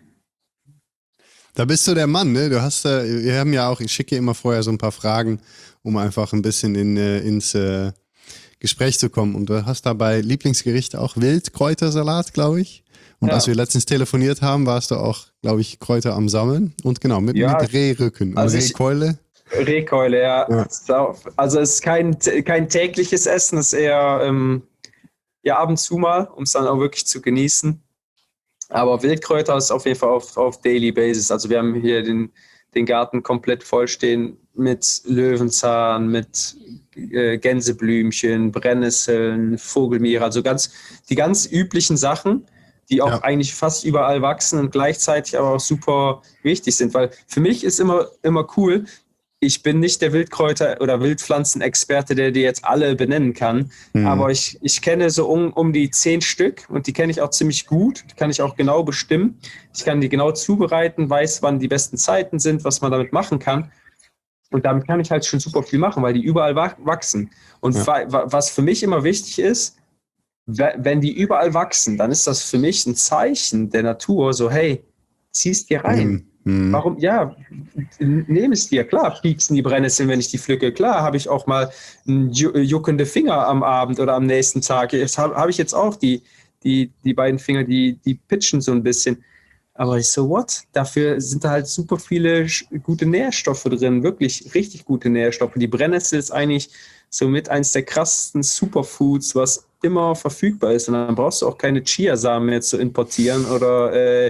Da bist du der Mann, ne? Du hast, äh, wir haben ja auch, ich schicke immer vorher so ein paar Fragen, um einfach ein bisschen in, äh, ins äh, Gespräch zu kommen. Und du hast dabei Lieblingsgerichte auch Wildkräutersalat, glaube ich. Und ja. Als wir letztens telefoniert haben, warst du auch, glaube ich, Kräuter am Sammeln. Und genau, mit, ja, mit Rehrücken und also Rehkeule. Ich, Rehkeule, ja. ja. Also es ist kein, kein tägliches Essen, es ist eher ähm, ja, ab und zu mal, um es dann auch wirklich zu genießen. Aber Wildkräuter ist auf jeden Fall auf, auf Daily Basis. Also wir haben hier den, den Garten komplett vollstehen mit Löwenzahn, mit äh, Gänseblümchen, Brennnesseln, Vogelmiere. Also ganz, die ganz üblichen Sachen, die auch ja. eigentlich fast überall wachsen und gleichzeitig aber auch super wichtig sind. Weil für mich ist immer, immer cool, ich bin nicht der Wildkräuter- oder Wildpflanzenexperte, der die jetzt alle benennen kann, mhm. aber ich, ich kenne so um, um die zehn Stück und die kenne ich auch ziemlich gut, die kann ich auch genau bestimmen. Ich kann die genau zubereiten, weiß, wann die besten Zeiten sind, was man damit machen kann. Und damit kann ich halt schon super viel machen, weil die überall wachsen. Und ja. was für mich immer wichtig ist, wenn die überall wachsen, dann ist das für mich ein Zeichen der Natur, so hey, zieh's dir rein. Mhm. Warum? Ja, nehme es dir. Klar, pieksen die Brennnesseln, wenn ich die pflücke. Klar, habe ich auch mal juckende Finger am Abend oder am nächsten Tag. Jetzt habe hab ich jetzt auch die, die, die beiden Finger, die, die pitchen so ein bisschen. Aber ich so, what? Dafür sind da halt super viele gute Nährstoffe drin. Wirklich richtig gute Nährstoffe. Die Brennnessel ist eigentlich somit eins der krassesten Superfoods, was immer verfügbar ist. Und dann brauchst du auch keine Chiasamen mehr zu importieren oder äh,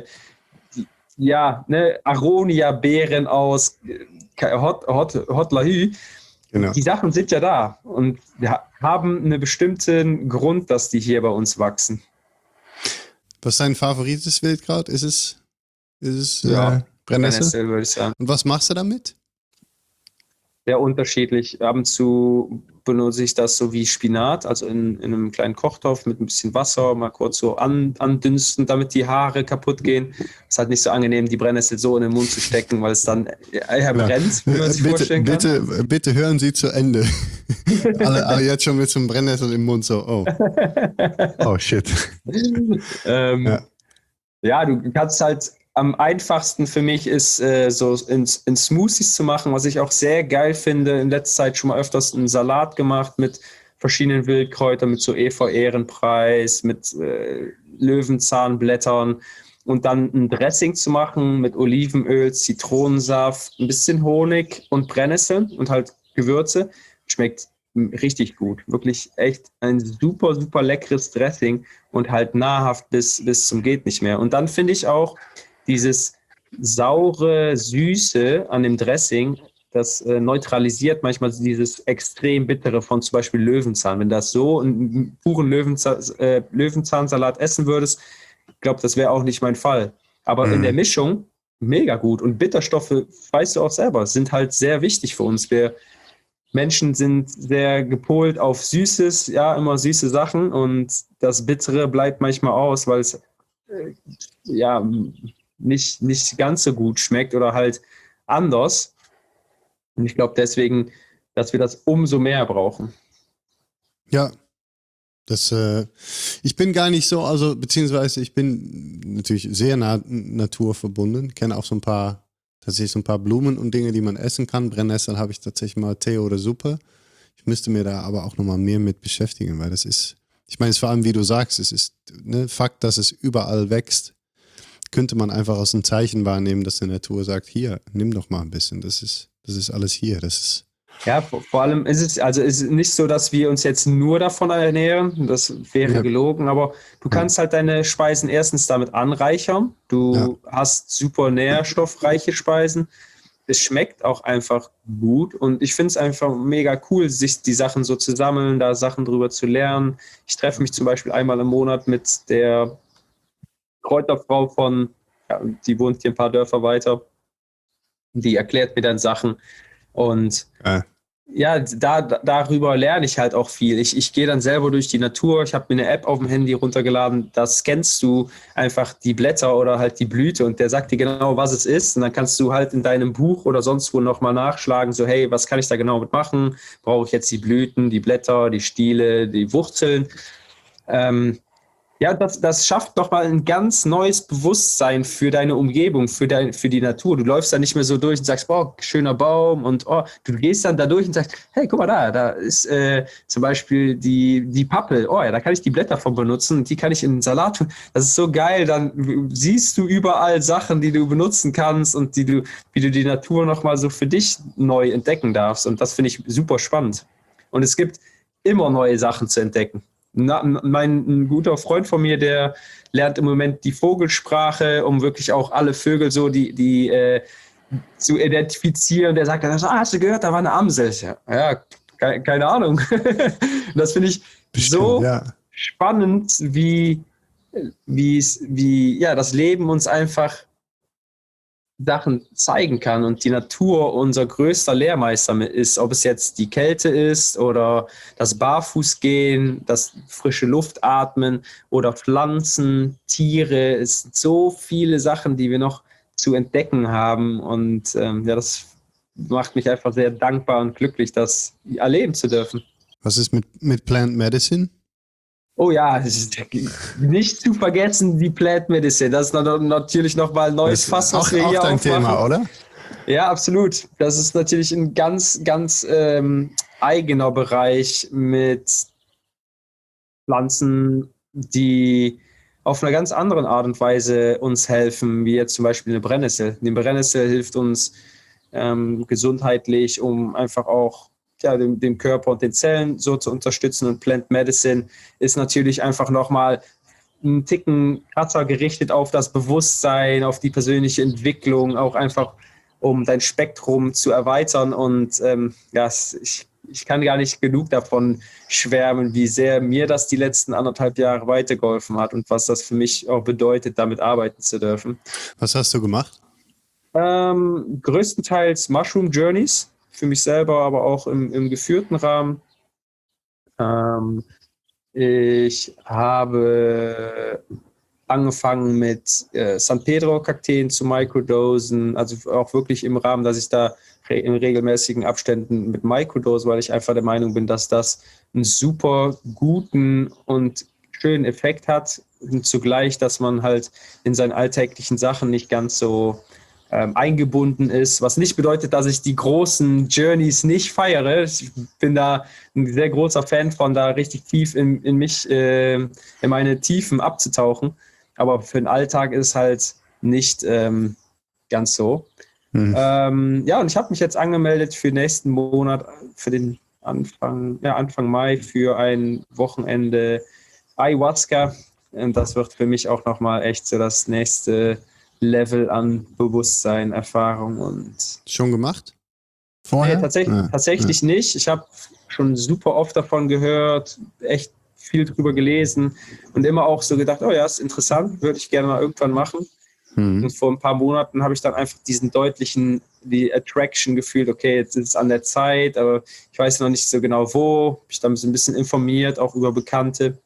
ja, ne, Aronia-Beeren aus Hot, Hot, Hotlahü. Genau. Die Sachen sind ja da und wir haben einen bestimmten Grund, dass die hier bei uns wachsen. Was ist dein favorites Wildkraut? Ist es, ist es ja, äh, Brennnessel? Brennnessel, würde ich sagen. Und was machst du damit? Sehr unterschiedlich. Ab und zu benutze ich das so wie Spinat, also in, in einem kleinen Kochtopf mit ein bisschen Wasser, mal kurz so an, andünsten, damit die Haare kaputt gehen. Es ist halt nicht so angenehm, die Brennnessel so in den Mund zu stecken, weil es dann eher brennt, wie man sich bitte, vorstellen kann. Bitte, bitte hören Sie zu Ende. alle, alle jetzt schon mit so einem Brennnessel im Mund so, oh. Oh, shit. ähm, ja. ja, du kannst halt am einfachsten für mich ist, äh, so in, in Smoothies zu machen, was ich auch sehr geil finde. In letzter Zeit schon mal öfters einen Salat gemacht mit verschiedenen Wildkräutern, mit so Efeu-Ehrenpreis, mit äh, Löwenzahnblättern und dann ein Dressing zu machen mit Olivenöl, Zitronensaft, ein bisschen Honig und Brennnesseln und halt Gewürze. Schmeckt richtig gut. Wirklich echt ein super, super leckeres Dressing und halt nahrhaft bis, bis zum geht nicht mehr. Und dann finde ich auch, dieses saure, süße an dem Dressing, das äh, neutralisiert manchmal dieses extrem bittere von zum Beispiel Löwenzahn. Wenn du das so einen puren Löwenzahn, äh, Löwenzahnsalat essen würdest, ich glaube, das wäre auch nicht mein Fall. Aber mhm. in der Mischung mega gut. Und Bitterstoffe, weißt du auch selber, sind halt sehr wichtig für uns. Wir Menschen sind sehr gepolt auf Süßes, ja, immer süße Sachen. Und das Bittere bleibt manchmal aus, weil es äh, ja nicht, nicht ganz so gut schmeckt oder halt anders. Und ich glaube deswegen, dass wir das umso mehr brauchen. Ja, das, äh, ich bin gar nicht so, also beziehungsweise ich bin natürlich sehr nah naturverbunden, kenne auch so ein paar, tatsächlich so ein paar Blumen und Dinge, die man essen kann. Brennnessel habe ich tatsächlich mal Tee oder Suppe. Ich müsste mir da aber auch nochmal mehr mit beschäftigen, weil das ist, ich meine, es ist vor allem, wie du sagst, es ist ne, Fakt, dass es überall wächst. Könnte man einfach aus einem Zeichen wahrnehmen, dass die Natur sagt, hier, nimm doch mal ein bisschen, das ist, das ist alles hier, das ist. Ja, vor allem ist es, also ist es nicht so, dass wir uns jetzt nur davon ernähren, das wäre ja. gelogen, aber du kannst ja. halt deine Speisen erstens damit anreichern, du ja. hast super nährstoffreiche Speisen, es schmeckt auch einfach gut und ich finde es einfach mega cool, sich die Sachen so zu sammeln, da Sachen drüber zu lernen. Ich treffe mich zum Beispiel einmal im Monat mit der Kräuterfrau von, ja, die wohnt hier ein paar Dörfer weiter. Die erklärt mir dann Sachen und Äh. ja, da, darüber lerne ich halt auch viel. Ich, ich gehe dann selber durch die Natur. Ich habe mir eine App auf dem Handy runtergeladen. Da scannst du einfach die Blätter oder halt die Blüte und der sagt dir genau, was es ist. Und dann kannst du halt in deinem Buch oder sonst wo nochmal nachschlagen, so hey, was kann ich da genau mitmachen? Brauche ich jetzt die Blüten, die Blätter, die Stiele, die Wurzeln? Ähm, Ja, das, das schafft nochmal ein ganz neues Bewusstsein für deine Umgebung, für, dein, für die Natur. Du läufst da nicht mehr so durch und sagst, boah, schöner Baum und oh, du gehst dann da durch und sagst, hey, guck mal da, da ist äh, zum Beispiel die, die Pappel. Oh ja, da kann ich die Blätter von benutzen und die kann ich in den Salat tun. Das ist so geil, dann siehst du überall Sachen, die du benutzen kannst und die du, wie du die Natur nochmal so für dich neu entdecken darfst. Und das finde ich super spannend. Und es gibt immer neue Sachen zu entdecken. Na, mein ein guter Freund von mir, der lernt im Moment die Vogelsprache, um wirklich auch alle Vögel so die, die äh, zu identifizieren. Der sagt dann, ah, hast du gehört, da war eine Amsel. Ja, ja keine, keine Ahnung. Das finde ich Bestimmt, so ja. spannend, wie, wie, wie ja, das Leben uns einfach Sachen zeigen kann und die Natur unser größter Lehrmeister ist, ob es jetzt die Kälte ist oder das Barfußgehen, das frische Luft atmen oder Pflanzen, Tiere. Es sind so viele Sachen, die wir noch zu entdecken haben und ähm, ja, das macht mich einfach sehr dankbar und glücklich, das erleben zu dürfen. Was ist mit, mit Plant Medicine? Oh ja, nicht zu vergessen die Plant Medicine. Das ist natürlich nochmal ein neues Fass, was auch, wir auch hier dein aufmachen. Thema, oder? Ja, absolut. Das ist natürlich ein ganz, ganz ähm, eigener Bereich mit Pflanzen, die auf einer ganz anderen Art und Weise uns helfen, wie jetzt zum Beispiel eine Brennnessel. Die Brennnessel hilft uns ähm, gesundheitlich, um einfach auch ja, dem, dem Körper und den Zellen so zu unterstützen. Und Plant Medicine ist natürlich einfach nochmal einen Ticken krasser gerichtet auf das Bewusstsein, auf die persönliche Entwicklung, auch einfach um dein Spektrum zu erweitern. Und ähm, ja, ich, ich kann gar nicht genug davon schwärmen, wie sehr mir das die letzten anderthalb Jahre weitergeholfen hat und was das für mich auch bedeutet, damit arbeiten zu dürfen. Was hast du gemacht? Ähm, größtenteils Mushroom Journeys, für mich selber, aber auch im, im geführten Rahmen. Ähm, ich habe angefangen mit äh, San Pedro-Kakteen zu Microdosen, also auch wirklich im Rahmen, dass ich da re- in regelmäßigen Abständen mit Microdosen, weil ich einfach der Meinung bin, dass das einen super guten und schönen Effekt hat und zugleich, dass man halt in seinen alltäglichen Sachen nicht ganz so ähm, eingebunden ist, was nicht bedeutet, dass ich die großen Journeys nicht feiere. Ich bin da ein sehr großer Fan von, da richtig tief in, in mich, äh, in meine Tiefen abzutauchen. Aber für den Alltag ist halt nicht ähm, ganz so. Hm. Ähm, ja, und ich habe mich jetzt angemeldet für nächsten Monat, für den Anfang, ja, Anfang Mai, für ein Wochenende Ayahuasca. Und das wird für mich auch nochmal echt so das nächste Level an Bewusstsein, Erfahrung und. Schon gemacht? Vorher? Nee, tatsächlich, Ja, tatsächlich ja. nicht. Ich habe schon super oft davon gehört, echt viel drüber gelesen und immer auch so gedacht, oh ja, ist interessant, würde ich gerne mal irgendwann machen. Hm. Und vor ein paar Monaten habe ich dann einfach diesen deutlichen, die Attraction gefühlt, okay, jetzt ist es an der Zeit, aber ich weiß noch nicht so genau wo. Habe ich dann so ein bisschen informiert, auch über Bekannte.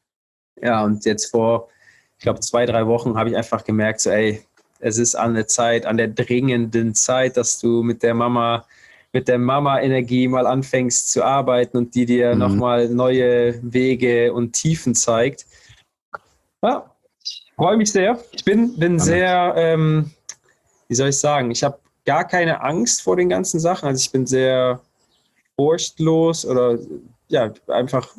Ja, und jetzt vor, ich glaube, zwei, drei Wochen habe ich einfach gemerkt, so, ey, es ist an der Zeit, an der dringenden Zeit, dass du mit der Mama, mit der Mama-Energie mal anfängst zu arbeiten und die dir Mhm. nochmal neue Wege und Tiefen zeigt. Ja, ich freue mich sehr. Ich bin, bin sehr, ähm, wie soll ich sagen, ich habe gar keine Angst vor den ganzen Sachen. Also ich bin sehr furchtlos oder ja, einfach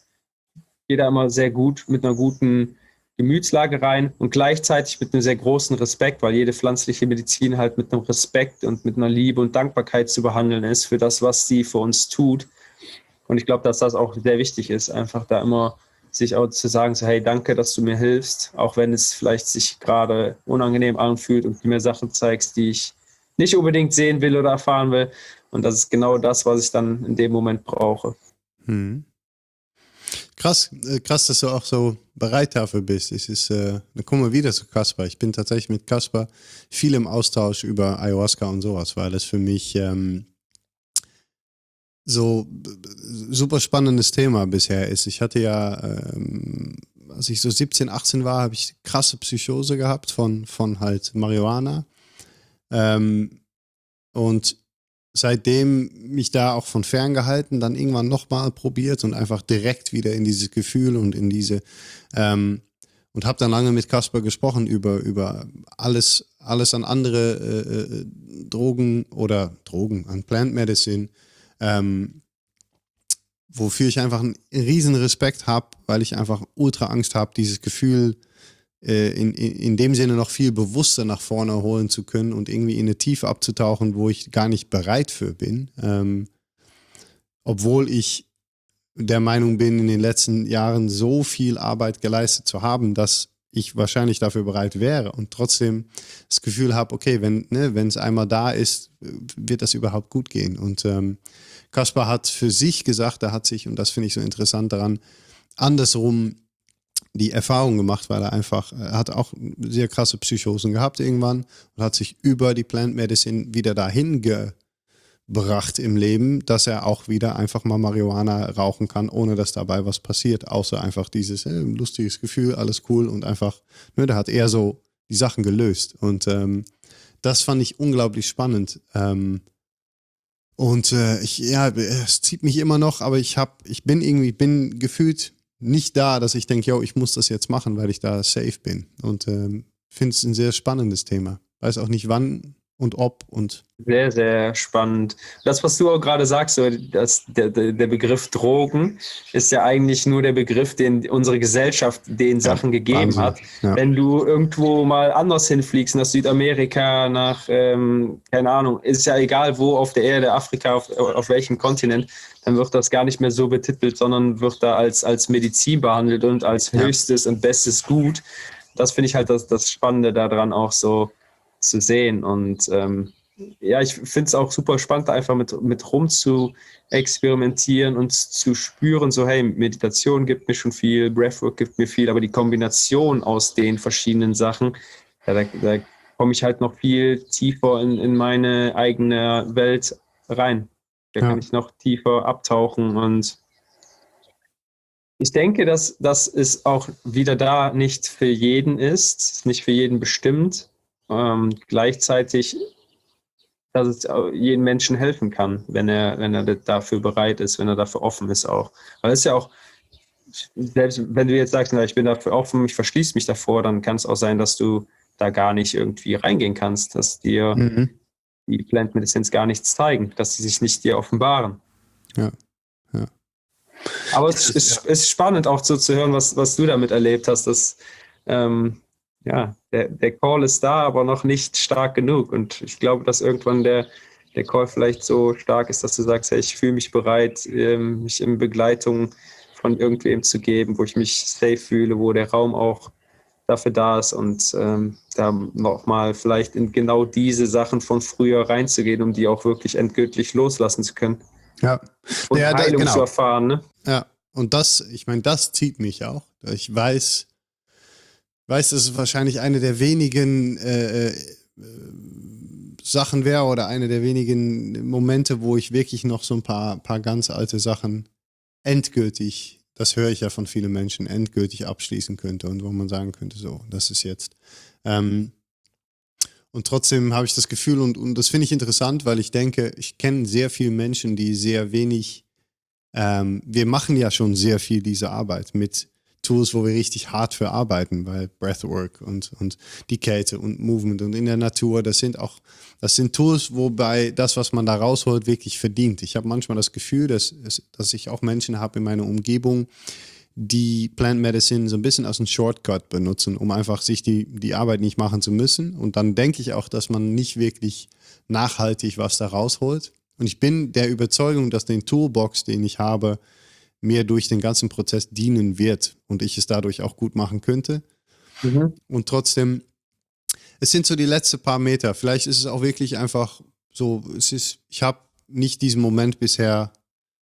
gehe da immer sehr gut mit einer guten Gemütslage rein und gleichzeitig mit einem sehr großen Respekt, weil jede pflanzliche Medizin halt mit einem Respekt und mit einer Liebe und Dankbarkeit zu behandeln ist für das, was sie für uns tut. Und ich glaube, dass das auch sehr wichtig ist, einfach da immer sich auch zu sagen, so, hey, danke, dass du mir hilfst, auch wenn es vielleicht sich gerade unangenehm anfühlt und du mir Sachen zeigst, die ich nicht unbedingt sehen will oder erfahren will. Und das ist genau das, was ich dann in dem Moment brauche. Hm. Krass, äh, krass, dass du auch so bereit dafür bist. Es ist, äh, dann kommen wir wieder zu Kaspar. Ich bin tatsächlich mit Kaspar viel im Austausch über Ayahuasca und sowas, weil das für mich ähm, so äh, super spannendes Thema bisher ist. Ich hatte ja, ähm, als ich so siebzehn, achtzehn war, habe ich krasse Psychose gehabt von, von halt Marihuana. Ähm, und seitdem mich da auch von ferngehalten, dann irgendwann nochmal probiert und einfach direkt wieder in dieses Gefühl und in diese ähm, und habe dann lange mit Kaspar gesprochen über, über alles, alles an andere äh, äh, Drogen oder Drogen, an Plant Medicine, ähm, wofür ich einfach einen riesen Respekt habe, weil ich einfach ultra Angst habe, dieses Gefühl äh, in, in, in dem Sinne noch viel bewusster nach vorne holen zu können und irgendwie in eine Tiefe abzutauchen, wo ich gar nicht bereit für bin. Ähm, obwohl ich der Meinung bin, in den letzten Jahren so viel Arbeit geleistet zu haben, dass ich wahrscheinlich dafür bereit wäre und trotzdem das Gefühl habe, okay, wenn ne, wenn es einmal da ist, wird das überhaupt gut gehen. Und ähm, Kaspar hat für sich gesagt, er hat sich, und das finde ich so interessant daran, andersrum die Erfahrung gemacht, weil er einfach, er hat auch sehr krasse Psychosen gehabt irgendwann und hat sich über die Plant Medicine wieder dahin gebracht im Leben, dass er auch wieder einfach mal Marihuana rauchen kann, ohne dass dabei was passiert, außer einfach dieses äh, lustiges Gefühl, alles cool und einfach, ne, da hat er so die Sachen gelöst und ähm, das fand ich unglaublich spannend. Ähm, und äh, ich, ja, es zieht mich immer noch, aber ich habe, ich bin irgendwie, bin gefühlt nicht da, dass ich denke, yo, ich muss das jetzt machen, weil ich da safe bin. Und ähm, finde es ein sehr spannendes Thema. Weiß auch nicht wann und ob und Sehr, sehr spannend. Das, was du auch gerade sagst, so, das, der, der Begriff Drogen ist ja eigentlich nur der Begriff, den unsere Gesellschaft den ja, Sachen gegeben Wahnsinn. hat. Ja. Wenn du irgendwo mal anders hinfliegst, nach Südamerika, nach, ähm, keine Ahnung, ist ja egal wo auf der Erde, Afrika, auf, auf welchem Kontinent, dann wird das gar nicht mehr so betitelt, sondern wird da als, als Medizin behandelt und als Ja. höchstes und bestes Gut. Das finde ich halt das, das Spannende daran auch so zu sehen und ähm, ja, ich finde es auch super spannend, einfach mit, mit rum zu experimentieren und zu spüren, so hey, Meditation gibt mir schon viel, Breathwork gibt mir viel, aber die Kombination aus den verschiedenen Sachen, ja, da, da komme ich halt noch viel tiefer in, in meine eigene Welt rein. Da Ja. kann ich noch tiefer abtauchen und ich denke, dass, dass es auch wieder da nicht für jeden ist, nicht für jeden bestimmt. Ähm, gleichzeitig dass es jedem Menschen helfen kann, wenn er, wenn er dafür bereit ist, wenn er dafür offen ist auch. Weil es ist ja auch, selbst wenn du jetzt sagst, na, ich bin dafür offen, ich verschließe mich davor, dann kann es auch sein, dass du da gar nicht irgendwie reingehen kannst, dass dir Mhm. die Plant Medicines gar nichts zeigen, dass sie sich nicht dir offenbaren. Ja. Ja. Aber es ist, ist spannend auch so zu hören, was, was du damit erlebt hast, dass ähm, ja, der, der Call ist da, aber noch nicht stark genug. Und ich glaube, dass irgendwann der, der Call vielleicht so stark ist, dass du sagst, hey, ich fühle mich bereit, ähm, mich in Begleitung von irgendwem zu geben, wo ich mich safe fühle, wo der Raum auch dafür da ist und ähm, da noch mal vielleicht in genau diese Sachen von früher reinzugehen, um die auch wirklich endgültig loslassen zu können. Ja. Und Ja, da, Heilung genau. zu erfahren, ne? Ja, und das, ich meine, das zieht mich auch. Ich weiß, weiß, dass es wahrscheinlich eine der wenigen äh, äh, Sachen wäre oder eine der wenigen Momente, wo ich wirklich noch so ein paar, paar ganz alte Sachen endgültig, das höre ich ja von vielen Menschen, endgültig abschließen könnte und wo man sagen könnte, so, das ist jetzt. Ähm, und trotzdem habe ich das Gefühl, und, und das finde ich interessant, weil ich denke, ich kenne sehr viele Menschen, die sehr wenig, ähm, wir machen ja schon sehr viel diese Arbeit mit Tools, wo wir richtig hart für arbeiten, weil Breathwork und, und die Kälte und Movement und in der Natur, das sind auch, das sind Tools, wobei das, was man da rausholt, wirklich verdient. Ich habe manchmal das Gefühl, dass, dass ich auch Menschen habe in meiner Umgebung, die Plant Medicine so ein bisschen als einen Shortcut benutzen, um einfach sich die, die Arbeit nicht machen zu müssen. Und dann denke ich auch, dass man nicht wirklich nachhaltig was da rausholt. Und ich bin der Überzeugung, dass den Toolbox, den ich habe, mir durch den ganzen Prozess dienen wird und ich es dadurch auch gut machen könnte. Mhm. Und trotzdem, es sind so die letzten paar Meter. Vielleicht ist es auch wirklich einfach so, es ist, ich habe nicht diesen Moment bisher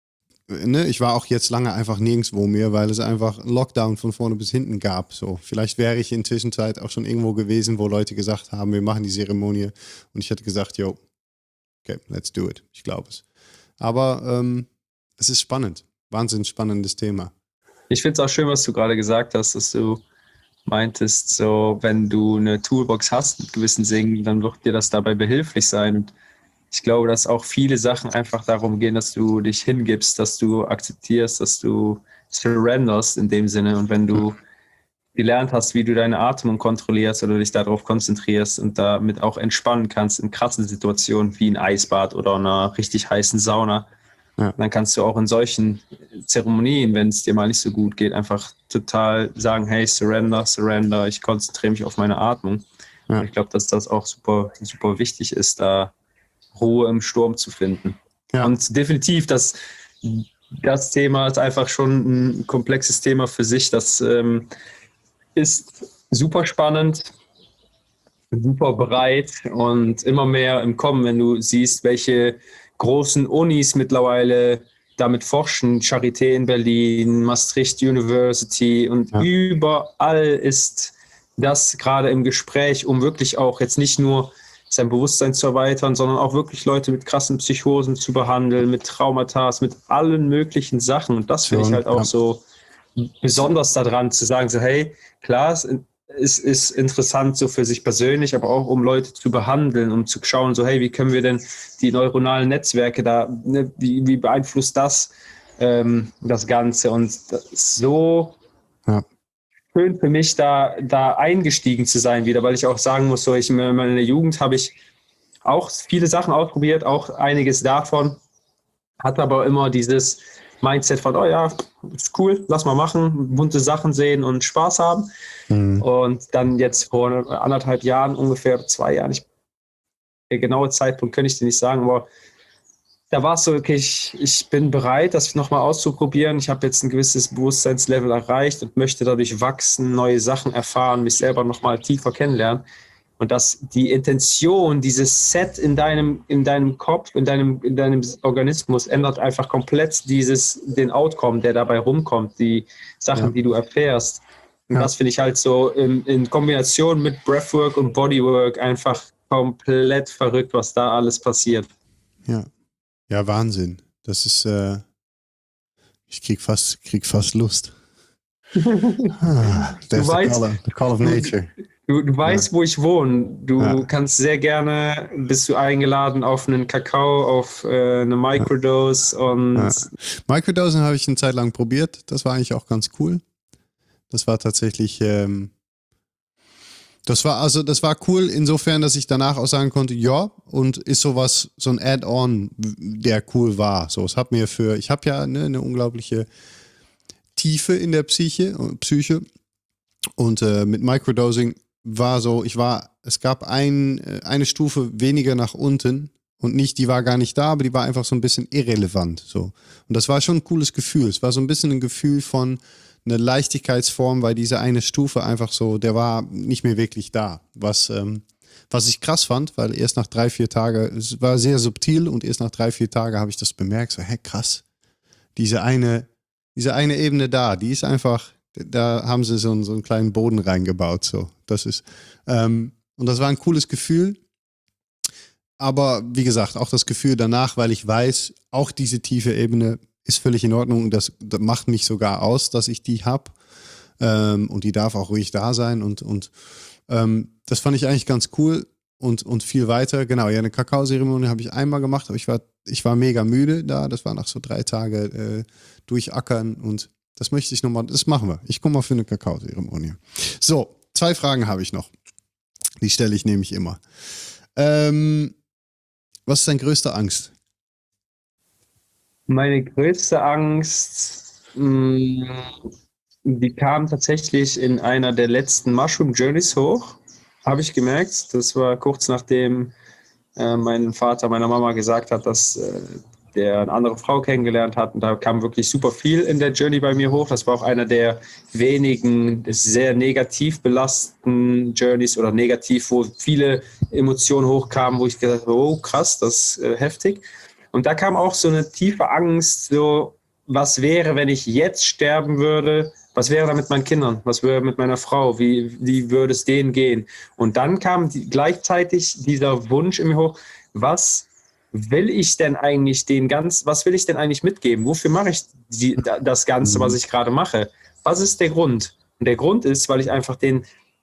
ne, ich war auch jetzt lange einfach nirgendwo mehr, weil es einfach einen Lockdown von vorne bis hinten gab. So, vielleicht wäre ich in der Zwischenzeit auch schon irgendwo gewesen, wo Leute gesagt haben, wir machen die Zeremonie. Und ich hätte gesagt, yo, okay, let's do it. Ich glaube es. Aber ähm, es ist spannend. Wahnsinnig spannendes Thema. Ich finde es auch schön, was du gerade gesagt hast, dass du meintest, so, wenn du eine Toolbox hast mit gewissen Dingen, dann wird dir das dabei behilflich sein. Und ich glaube, dass auch viele Sachen einfach darum gehen, dass du dich hingibst, dass du akzeptierst, dass du surrenderst in dem Sinne. Und wenn du gelernt hast, wie du deine Atmung kontrollierst oder dich darauf konzentrierst und damit auch entspannen kannst in krassen Situationen wie ein Eisbad oder einer richtig heißen Sauna, ja. Dann kannst du auch in solchen Zeremonien, wenn es dir mal nicht so gut geht, einfach total sagen, hey, surrender, surrender, ich konzentriere mich auf meine Atmung. Ja. Ich glaube, dass das auch super, super wichtig ist, da Ruhe im Sturm zu finden. Ja. Und definitiv, das, das Thema ist einfach schon ein komplexes Thema für sich. Das ähm, ist super spannend, super breit und immer mehr im Kommen, wenn du siehst, welche großen Unis mittlerweile damit forschen. Charité in Berlin, Maastricht University und ja. Überall ist das gerade im Gespräch, um wirklich auch jetzt nicht nur sein Bewusstsein zu erweitern, sondern auch wirklich Leute mit krassen Psychosen zu behandeln, mit Traumata, mit allen möglichen Sachen. Und das finde ich halt auch so besonders daran, zu sagen, so hey, klar, es ist, ist interessant so für sich persönlich, aber auch um Leute zu behandeln, um zu schauen, so hey, wie können wir denn die neuronalen Netzwerke da, ne, wie, wie beeinflusst das ähm, das Ganze? Und das ist so ja. schön für mich, da, da eingestiegen zu sein wieder, weil ich auch sagen muss, so ich in meiner Jugend habe ich auch viele Sachen ausprobiert, auch einiges davon, hat aber immer dieses Mindset von, oh ja, ist cool, lass mal machen, bunte Sachen sehen und Spaß haben. Mhm. Und dann jetzt vor anderthalb Jahren, ungefähr zwei Jahren, ich, der genaue Zeitpunkt könnte ich dir nicht sagen, aber da war es so, okay, ich, ich bin bereit, das nochmal auszuprobieren. Ich habe jetzt ein gewisses Bewusstseinslevel erreicht und möchte dadurch wachsen, neue Sachen erfahren, mich selber nochmal tiefer kennenlernen. Und dass die Intention, dieses Set in deinem, in deinem Kopf, in deinem, in deinem Organismus ändert einfach komplett dieses, den Outcome, der dabei rumkommt, die Sachen, ja. die du erfährst. Und ja. das finde ich halt so in, in Kombination mit Breathwork und Bodywork einfach komplett verrückt, was da alles passiert. Ja, ja, Wahnsinn. Das ist, äh, ich krieg fast, krieg fast Lust. ah, du weißt, the call, the call of nature. Du, du weißt, ja. wo ich wohne. Du ja. kannst sehr gerne, bist du eingeladen auf einen Kakao, auf äh, eine Microdose. Und ja. Microdosen habe ich eine Zeit lang probiert. Das war eigentlich auch ganz cool. Das war tatsächlich, ähm, das war also, das war cool insofern, dass ich danach auch sagen konnte, ja, und ist sowas, so ein Add-on, der cool war. So, es hat mir für, ich habe ja ne, eine unglaubliche Tiefe in der Psyche, Psyche und äh, mit Microdosing war so, ich war, es gab ein, eine Stufe weniger nach unten und nicht, die war gar nicht da, aber die war einfach so ein bisschen irrelevant. So. Und das war schon ein cooles Gefühl. Es war so ein bisschen ein Gefühl von einer Leichtigkeitsform, weil diese eine Stufe einfach so, der war nicht mehr wirklich da. Was, ähm, was ich krass fand, weil erst nach drei, vier Tagen, es war sehr subtil und erst nach drei, vier Tagen habe ich das bemerkt, so, hä, krass. Diese eine, diese eine Ebene da, die ist einfach, da haben sie so einen, so einen kleinen Boden reingebaut. So. Das ist, ähm, und das war ein cooles Gefühl. Aber wie gesagt, auch das Gefühl danach, weil ich weiß, auch diese tiefe Ebene ist völlig in Ordnung. Das, das macht mich sogar aus, dass ich die habe. Ähm, und die darf auch ruhig da sein. Und, und ähm, das fand ich eigentlich ganz cool und, und viel weiter. Genau, ja, eine Kakaozeremonie habe ich einmal gemacht, aber ich war, ich war mega müde da. Das war nach so drei Tagen äh, durchackern und das möchte ich nochmal, das machen wir. Ich komme mal für eine Kakaozeremonie. So, zwei Fragen habe ich noch. Die stelle ich nämlich immer. Ähm, was ist deine größte Angst? Meine größte Angst, mh, die kam tatsächlich in einer der letzten Mushroom Journeys hoch. Habe ich gemerkt. Das war kurz nachdem äh, mein Vater meiner Mama gesagt hat, dass äh, der eine andere Frau kennengelernt hat und da kam wirklich super viel in der Journey bei mir hoch. Das war auch einer der wenigen sehr negativ belasteten Journeys oder negativ, wo viele Emotionen hochkamen, wo ich gesagt habe, oh krass, das ist äh, heftig. Und da kam auch so eine tiefe Angst, so was wäre, wenn ich jetzt sterben würde? Was wäre da mit meinen Kindern? Was wäre mit meiner Frau? Wie, wie würde es denen gehen? Und dann kam die, gleichzeitig dieser Wunsch in mir hoch, was will ich denn eigentlich den ganz, was will ich denn eigentlich mitgeben? Wofür mache ich die, das Ganze, was ich gerade mache? Was ist der Grund? Und der Grund ist, weil ich einfach den,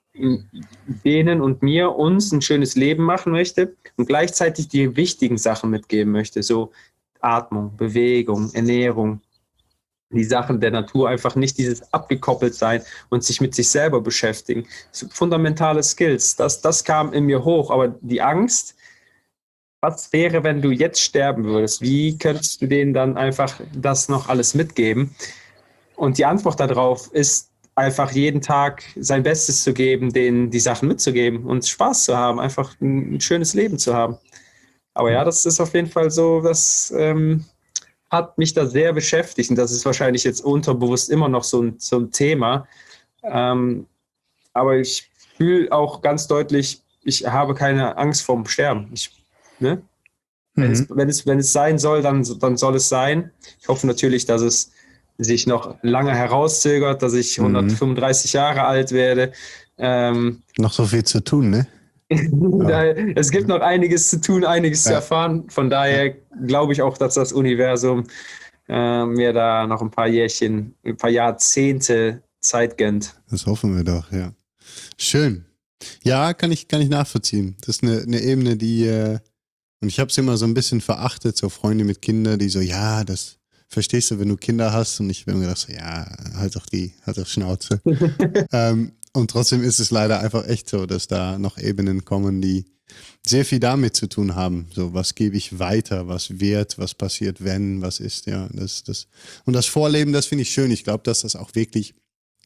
denen und mir, uns ein schönes Leben machen möchte und gleichzeitig die wichtigen Sachen mitgeben möchte. So Atmung, Bewegung, Ernährung, die Sachen der Natur, einfach nicht dieses abgekoppelt sein und sich mit sich selber beschäftigen. So fundamentale Skills, das, das kam in mir hoch, aber die Angst, was wäre, wenn du jetzt sterben würdest? Wie könntest du denen dann einfach das noch alles mitgeben? Und die Antwort darauf ist einfach jeden Tag sein Bestes zu geben, denen die Sachen mitzugeben und Spaß zu haben, einfach ein schönes Leben zu haben. Aber ja, das ist auf jeden Fall so, das ähm, hat mich da sehr beschäftigt und das ist wahrscheinlich jetzt unterbewusst immer noch so ein, so ein Thema. Ähm, aber ich fühle auch ganz deutlich, ich habe keine Angst vorm Sterben. Ich, ne? Mhm. Wenn es, wenn es, wenn es sein soll, dann, dann soll es sein. Ich hoffe natürlich, dass es sich noch lange herauszögert, dass ich hundertfünfunddreißig Jahre alt werde. Ähm, noch so viel zu tun, ne? Ja. Es gibt noch einiges zu tun, einiges ja. zu erfahren. Von daher ja. glaube ich auch, dass das Universum äh, mir da noch ein paar Jährchen, ein paar Jahrzehnte Zeit gönnt. Das hoffen wir doch, ja. Schön. Ja, kann ich, kann ich nachvollziehen. Das ist eine, eine Ebene, die, äh, und ich habe es immer so ein bisschen verachtet, so Freunde mit Kindern, die so, ja, das verstehst du, wenn du Kinder hast, und ich bin mir gedacht, so, ja, halt doch die, halt doch Schnauze. ähm, und trotzdem ist es leider einfach echt so, dass da noch Ebenen kommen, die sehr viel damit zu tun haben. So, was gebe ich weiter, was wird, was passiert, wenn, was ist, ja, das, das. Und das Vorleben, das finde ich schön. Ich glaube, dass das auch wirklich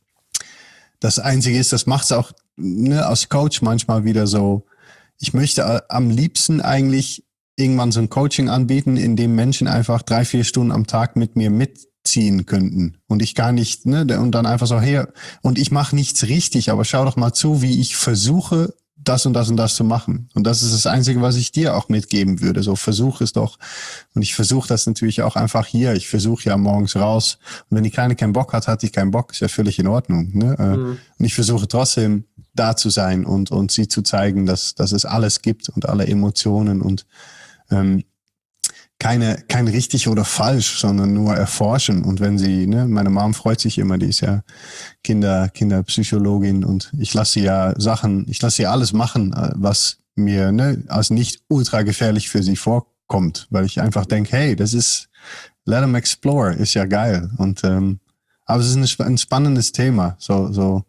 das Einzige ist, das macht es auch, ne, als Coach manchmal wieder so. Ich möchte am liebsten eigentlich irgendwann so ein Coaching anbieten, in dem Menschen einfach drei, vier Stunden am Tag mit mir mitziehen könnten. Und ich gar nicht, ne, und dann einfach so, hey, und ich mache nichts richtig, aber schau doch mal zu, wie ich versuche, das und das und das zu machen. Und das ist das Einzige, was ich dir auch mitgeben würde. So, versuch es doch. Und ich versuche das natürlich auch einfach hier. Ich versuche ja morgens raus. Und wenn die Kleine keinen Bock hat, hat die keinen Bock. Ist ja völlig in Ordnung. Ne? Mhm. Und ich versuche trotzdem da zu sein und, und sie zu zeigen, dass, dass es alles gibt und alle Emotionen und ähm, keine, kein richtig oder falsch, sondern nur erforschen. Und wenn sie, ne, meine Mom freut sich immer, die ist ja Kinder, Kinderpsychologin und ich lasse sie ja Sachen, ich lasse sie alles machen, was mir, ne, als nicht ultra gefährlich für sie vorkommt, weil ich einfach denke, hey, das ist, let them explore, ist ja geil. Und, ähm, aber es ist ein, ein spannendes Thema, so, so,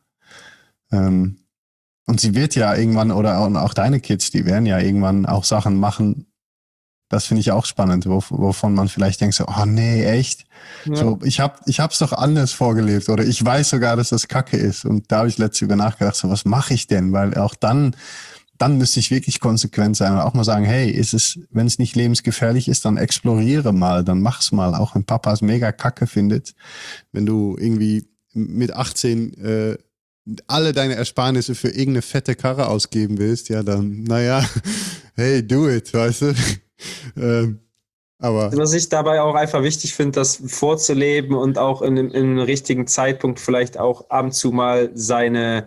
ähm, und sie wird ja irgendwann, oder auch deine Kids, die werden ja irgendwann auch Sachen machen. Das finde ich auch spannend, wovon man vielleicht denkt so, oh nee, echt? Ja. So, ich hab, ich hab's doch anders vorgelebt oder ich weiß sogar, dass das Kacke ist. Und da habe ich letztens über nachgedacht, so, was mache ich denn? Weil auch dann, dann müsste ich wirklich konsequent sein und auch mal sagen, hey, ist es, wenn es nicht lebensgefährlich ist, dann exploriere mal, dann mach's mal. Auch wenn Papa es mega Kacke findet, wenn du irgendwie mit achtzehn äh, alle deine Ersparnisse für irgendeine fette Karre ausgeben willst, ja dann, naja, hey, do it, weißt du? Ähm, aber was ich dabei auch einfach wichtig finde, das vorzuleben und auch in, in einem richtigen Zeitpunkt vielleicht auch ab und zu mal seine,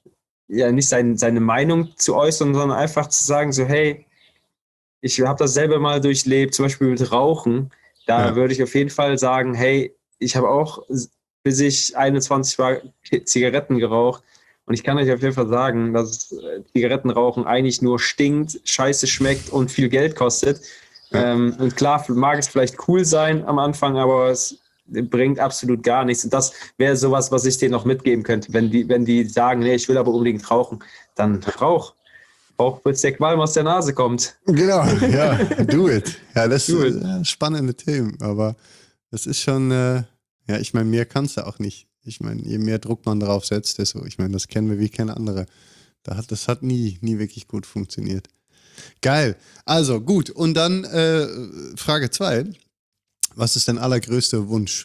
ja nicht sein, seine Meinung zu äußern, sondern einfach zu sagen, so hey, ich habe das selber mal durchlebt, zum Beispiel mit Rauchen, da ja. würde ich auf jeden Fall sagen, hey, ich habe auch, bis ich einundzwanzig war, Zigaretten geraucht. Und ich kann euch auf jeden Fall sagen, dass Zigarettenrauchen eigentlich nur stinkt, scheiße schmeckt und viel Geld kostet. Ja. Ähm, und klar, mag es vielleicht cool sein am Anfang, aber es bringt absolut gar nichts. Und das wäre sowas, was ich denen noch mitgeben könnte. Wenn die, wenn die sagen, nee, ich will aber unbedingt rauchen, dann rauch. Rauch, bis der Qualm aus der Nase kommt. Genau, ja, do it. Ja, das sind äh, spannende Themen, aber das ist schon, äh, ja, ich meine, mehr kannst du auch nicht. Ich meine, je mehr Druck man darauf setzt, desto, ich meine, das kennen wir wie keine andere. Da hat, das hat nie, nie wirklich gut funktioniert. Geil. Also gut. Und dann äh, Frage zwei. Was ist dein allergrößter Wunsch?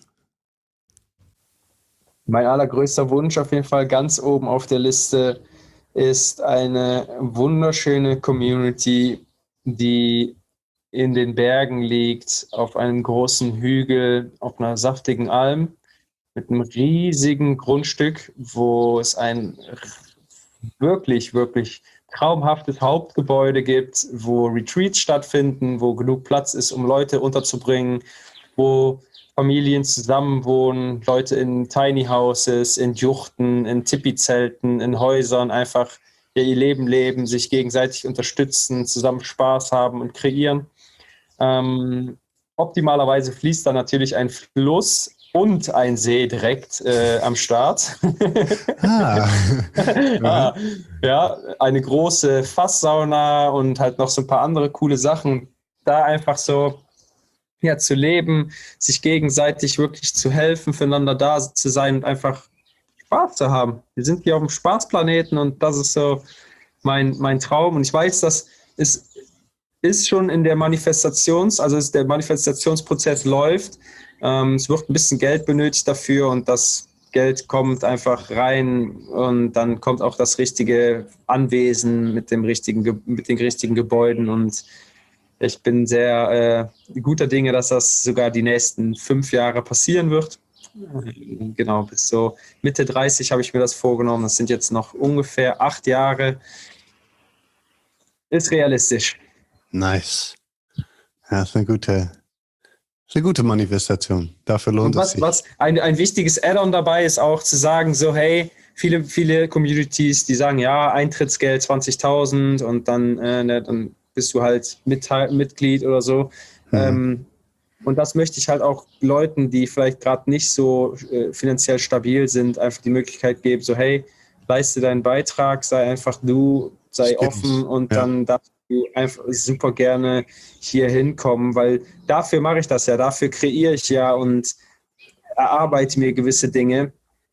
Mein allergrößter Wunsch auf jeden Fall ganz oben auf der Liste ist eine wunderschöne Community, die in den Bergen liegt, auf einem großen Hügel, auf einer saftigen Alm, mit einem riesigen Grundstück, wo es ein wirklich, wirklich traumhaftes Hauptgebäude gibt, wo Retreats stattfinden, wo genug Platz ist, um Leute unterzubringen, wo Familien zusammenwohnen, Leute in Tiny Houses, in Juchten, in Tipi-Zelten, in Häusern einfach ihr Leben leben, sich gegenseitig unterstützen, zusammen Spaß haben und kreieren. Ähm, optimalerweise fließt da natürlich ein Fluss und ein See direkt äh, am Start. Ah. ah, ja, eine große Fasssauna und halt noch so ein paar andere coole Sachen. Da einfach so ja, zu leben, sich gegenseitig wirklich zu helfen, füreinander da zu sein und einfach Spaß zu haben. Wir sind hier auf dem Spaßplaneten und das ist so mein, mein Traum. Und ich weiß, das ist, ist schon in der Manifestations-, also ist der Manifestationsprozess läuft. Ähm, es wird ein bisschen Geld benötigt dafür und das Geld kommt einfach rein und dann kommt auch das richtige Anwesen mit dem richtigen, mit den richtigen Gebäuden und ich bin sehr äh, guter Dinge, dass das sogar die nächsten fünf Jahre passieren wird. Genau, bis so Mitte dreißig habe ich mir das vorgenommen. Das sind jetzt noch ungefähr acht Jahre. Ist realistisch. Nice. Ja, das ist eine gute, ist eine gute Manifestation. Dafür lohnt Und was, es sich. was ein, ein wichtiges Add-on dabei ist auch zu sagen, so hey, viele, viele Communities, die sagen, ja, Eintrittsgeld zwanzigtausend und dann, äh, ne, dann bist du halt mit, Mitglied oder so. Mhm. Ähm, und das möchte ich halt auch Leuten, die vielleicht gerade nicht so äh, finanziell stabil sind, einfach die Möglichkeit geben, so hey, leiste deinen Beitrag, sei einfach du, sei Stimmt. offen und Ja. dann darfst du einfach super gerne hier hinkommen, weil dafür mache ich das ja, dafür kreiere ich ja und erarbeite mir gewisse Dinge,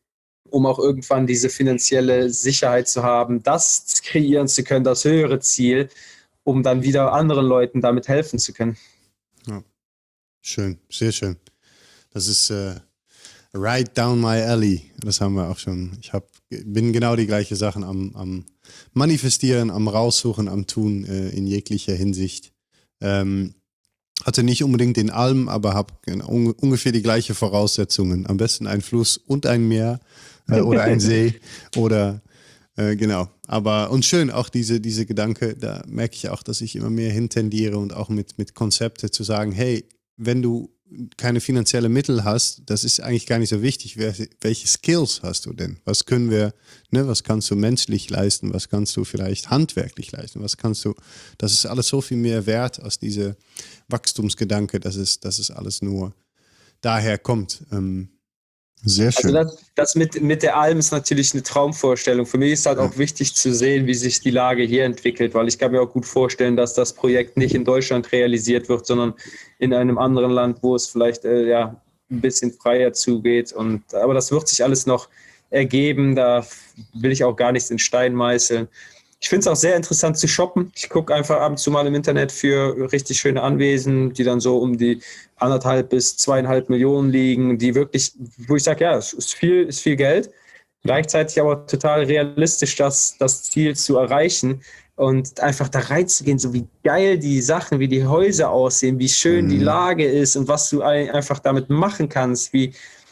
um auch irgendwann diese finanzielle Sicherheit zu haben, das kreieren zu können, das höhere Ziel, um dann wieder anderen Leuten damit helfen zu können. Ja. Schön, sehr schön. Das ist äh, right down my alley. Das haben wir auch schon. Ich hab, bin genau die gleiche Sachen am, am Manifestieren, am Raussuchen, am Tun äh, in jeglicher Hinsicht. Ähm, hatte nicht unbedingt den Alm, aber habe un- ungefähr die gleichen Voraussetzungen. Am besten ein Fluss und ein Meer äh, oder ein See oder äh, genau. Aber und schön auch diese, diese Gedanke, da merke ich auch, dass ich immer mehr hintendiere und auch mit, mit Konzepte zu sagen, hey, wenn du keine finanziellen Mittel hast, das ist eigentlich gar nicht so wichtig. Welche Skills hast du denn? Was können wir, ne, was kannst du menschlich leisten? Was kannst du vielleicht handwerklich leisten? Was kannst du, das ist alles so viel mehr wert als diese Wachstumsgedanke, dass es, dass es alles nur daher kommt. Ähm, sehr schön. Also das, das mit, mit der Alm ist natürlich eine Traumvorstellung. Für mich ist halt auch wichtig zu sehen, wie sich die Lage hier entwickelt, weil ich kann mir auch gut vorstellen, dass das Projekt nicht in Deutschland realisiert wird, sondern in einem anderen Land, wo es vielleicht äh, ja, ein bisschen freier zugeht. Und, aber das wird sich alles noch ergeben. Da will ich auch gar nichts in Stein meißeln. Ich finde es auch sehr interessant zu shoppen. Ich gucke einfach ab und zu mal im Internet für richtig schöne Anwesen, die dann so um die anderthalb bis zweieinhalb Millionen liegen, die wirklich, wo ich sage, ja, es ist viel, ist viel Geld. Gleichzeitig aber total realistisch, das, das Ziel zu erreichen und einfach da reinzugehen, so wie geil die Sachen, wie die Häuser aussehen, wie schön mhm. die Lage ist und was du einfach damit machen kannst, wie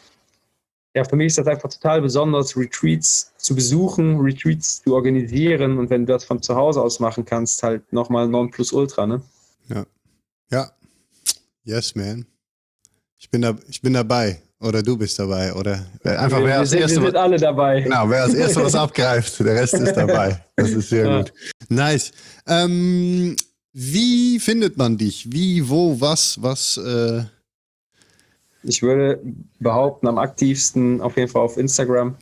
ja, für mich ist das einfach total besonders, Retreats zu besuchen, Retreats zu organisieren und wenn du das von zu Hause aus machen kannst, halt nochmal Nonplusultra, ne? Ja. Ja. Yes, man. Ich bin, da, ich bin dabei. Oder du bist dabei. Oder einfach wir, wer wir, als sind, erste, wir sind alle dabei. Genau, wer als Erster was abgreift, der Rest ist dabei. Das ist sehr ja. gut. Nice. Ähm, wie findet man dich? Wie, wo, was, was? Äh Ich würde behaupten, am aktivsten auf jeden Fall auf Instagram.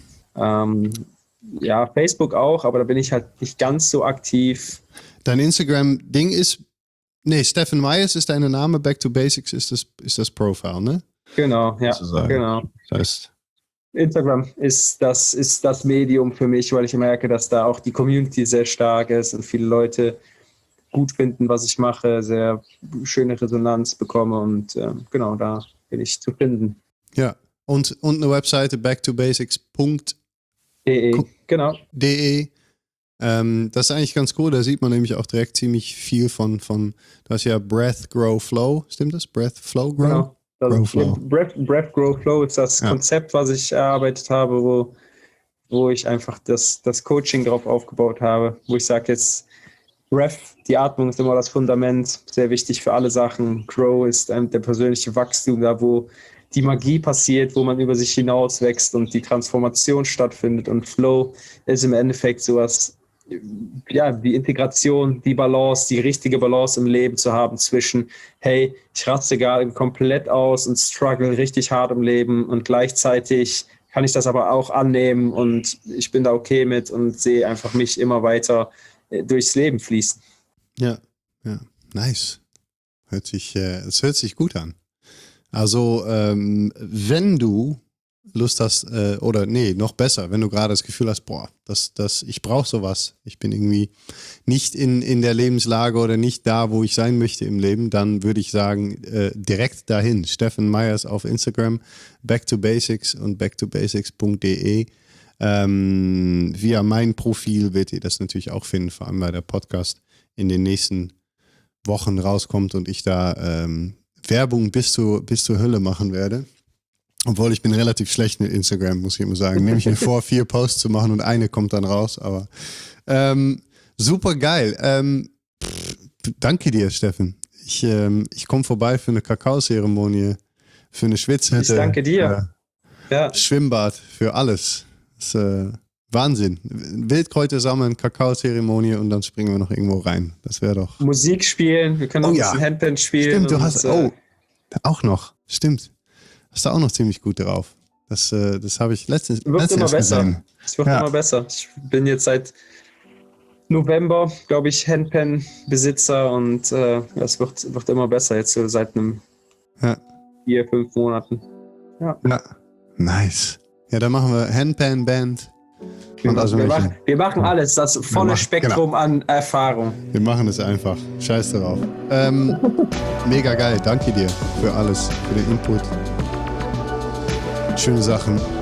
Ähm, ja, Facebook auch, aber da bin ich halt nicht ganz so aktiv. Dein Instagram-Ding ist, nee, Stefan Myers ist dein Name, Back to Basics ist das, ist das Profile, ne? Genau, ja, sozusagen. genau. Das heißt, Instagram ist das, ist das Medium für mich, weil ich merke, dass da auch die Community sehr stark ist und viele Leute gut finden, was ich mache, sehr schöne Resonanz bekomme und äh, genau, da bin ich zu finden. Ja, und, und eine Webseite back to basics punkt de, genau. de. Ähm, das ist eigentlich ganz cool, da sieht man nämlich auch direkt ziemlich viel von, von du hast ja Breath, Grow, Flow, stimmt das? Breath, Flow, Grow? Genau. Also Grow, Flow. Breath, Breath, Grow, Flow ist das Ja. Konzept, was ich erarbeitet habe, wo, wo ich einfach das, das Coaching drauf aufgebaut habe, wo ich sage jetzt, Breath, die Atmung ist immer das Fundament, sehr wichtig für alle Sachen. Grow ist ähm, der persönliche Wachstum, da wo die Magie passiert, wo man über sich hinaus wächst und die Transformation stattfindet. Und Flow ist im Endeffekt sowas, ja, die Integration, die Balance, die richtige Balance im Leben zu haben zwischen, hey, ich raste gerade komplett aus und struggle richtig hart im Leben und gleichzeitig kann ich das aber auch annehmen und ich bin da okay mit und sehe einfach mich immer weiter durchs Leben fließen. Ja, ja, nice. Hört sich, äh, es hört sich gut an. Also, ähm, wenn du Lust hast, äh, oder nee, noch besser, wenn du gerade das Gefühl hast, boah, das, das, ich brauche sowas, ich bin irgendwie nicht in, in der Lebenslage oder nicht da, wo ich sein möchte im Leben, dann würde ich sagen, äh, direkt dahin. Steffen Meyers auf Instagram, Back to Basics und back to basics punkt de. Ähm, via mein Profil werdet ihr das natürlich auch finden, vor allem weil der Podcast in den nächsten Wochen rauskommt und ich da ähm, Werbung bis, zu, bis zur Hölle machen werde. Obwohl ich bin relativ schlecht mit Instagram, muss ich immer sagen. Nehme ich mir vor, vier Posts zu machen und eine kommt dann raus. Aber ähm, super geil. Ähm, pff, danke dir, Steffen. Ich, ähm, ich komme vorbei für eine Kakaozeremonie, für eine Schwitzhütte. Ich danke dir. Äh, ja. Schwimmbad, für alles. Das ist äh, Wahnsinn. Wildkräuter sammeln, Kakaozeremonie und dann springen wir noch irgendwo rein. Das wäre doch... Musik spielen, wir können auch Oh ein ja. bisschen Handpan spielen. Stimmt, du und, hast... Oh, auch noch. Stimmt. Hast du auch noch ziemlich gut drauf. Das, äh, das habe ich letztens, wird letztens immer besser. gesehen. Es wird Ja. immer besser. Ich bin jetzt seit November, glaube ich, Handpan-Besitzer und äh, es wird, wird immer besser jetzt so seit einem Ja. vier, fünf Monaten. Ja. Ja. Nice. Ja, dann machen wir Handpan-Band. Wir, Und also wir, welche- machen, wir machen alles, das volle machen- Spektrum an Erfahrung. Wir machen es einfach. Scheiß drauf. Ähm, mega geil. Danke dir für alles, für den Input. Schöne Sachen.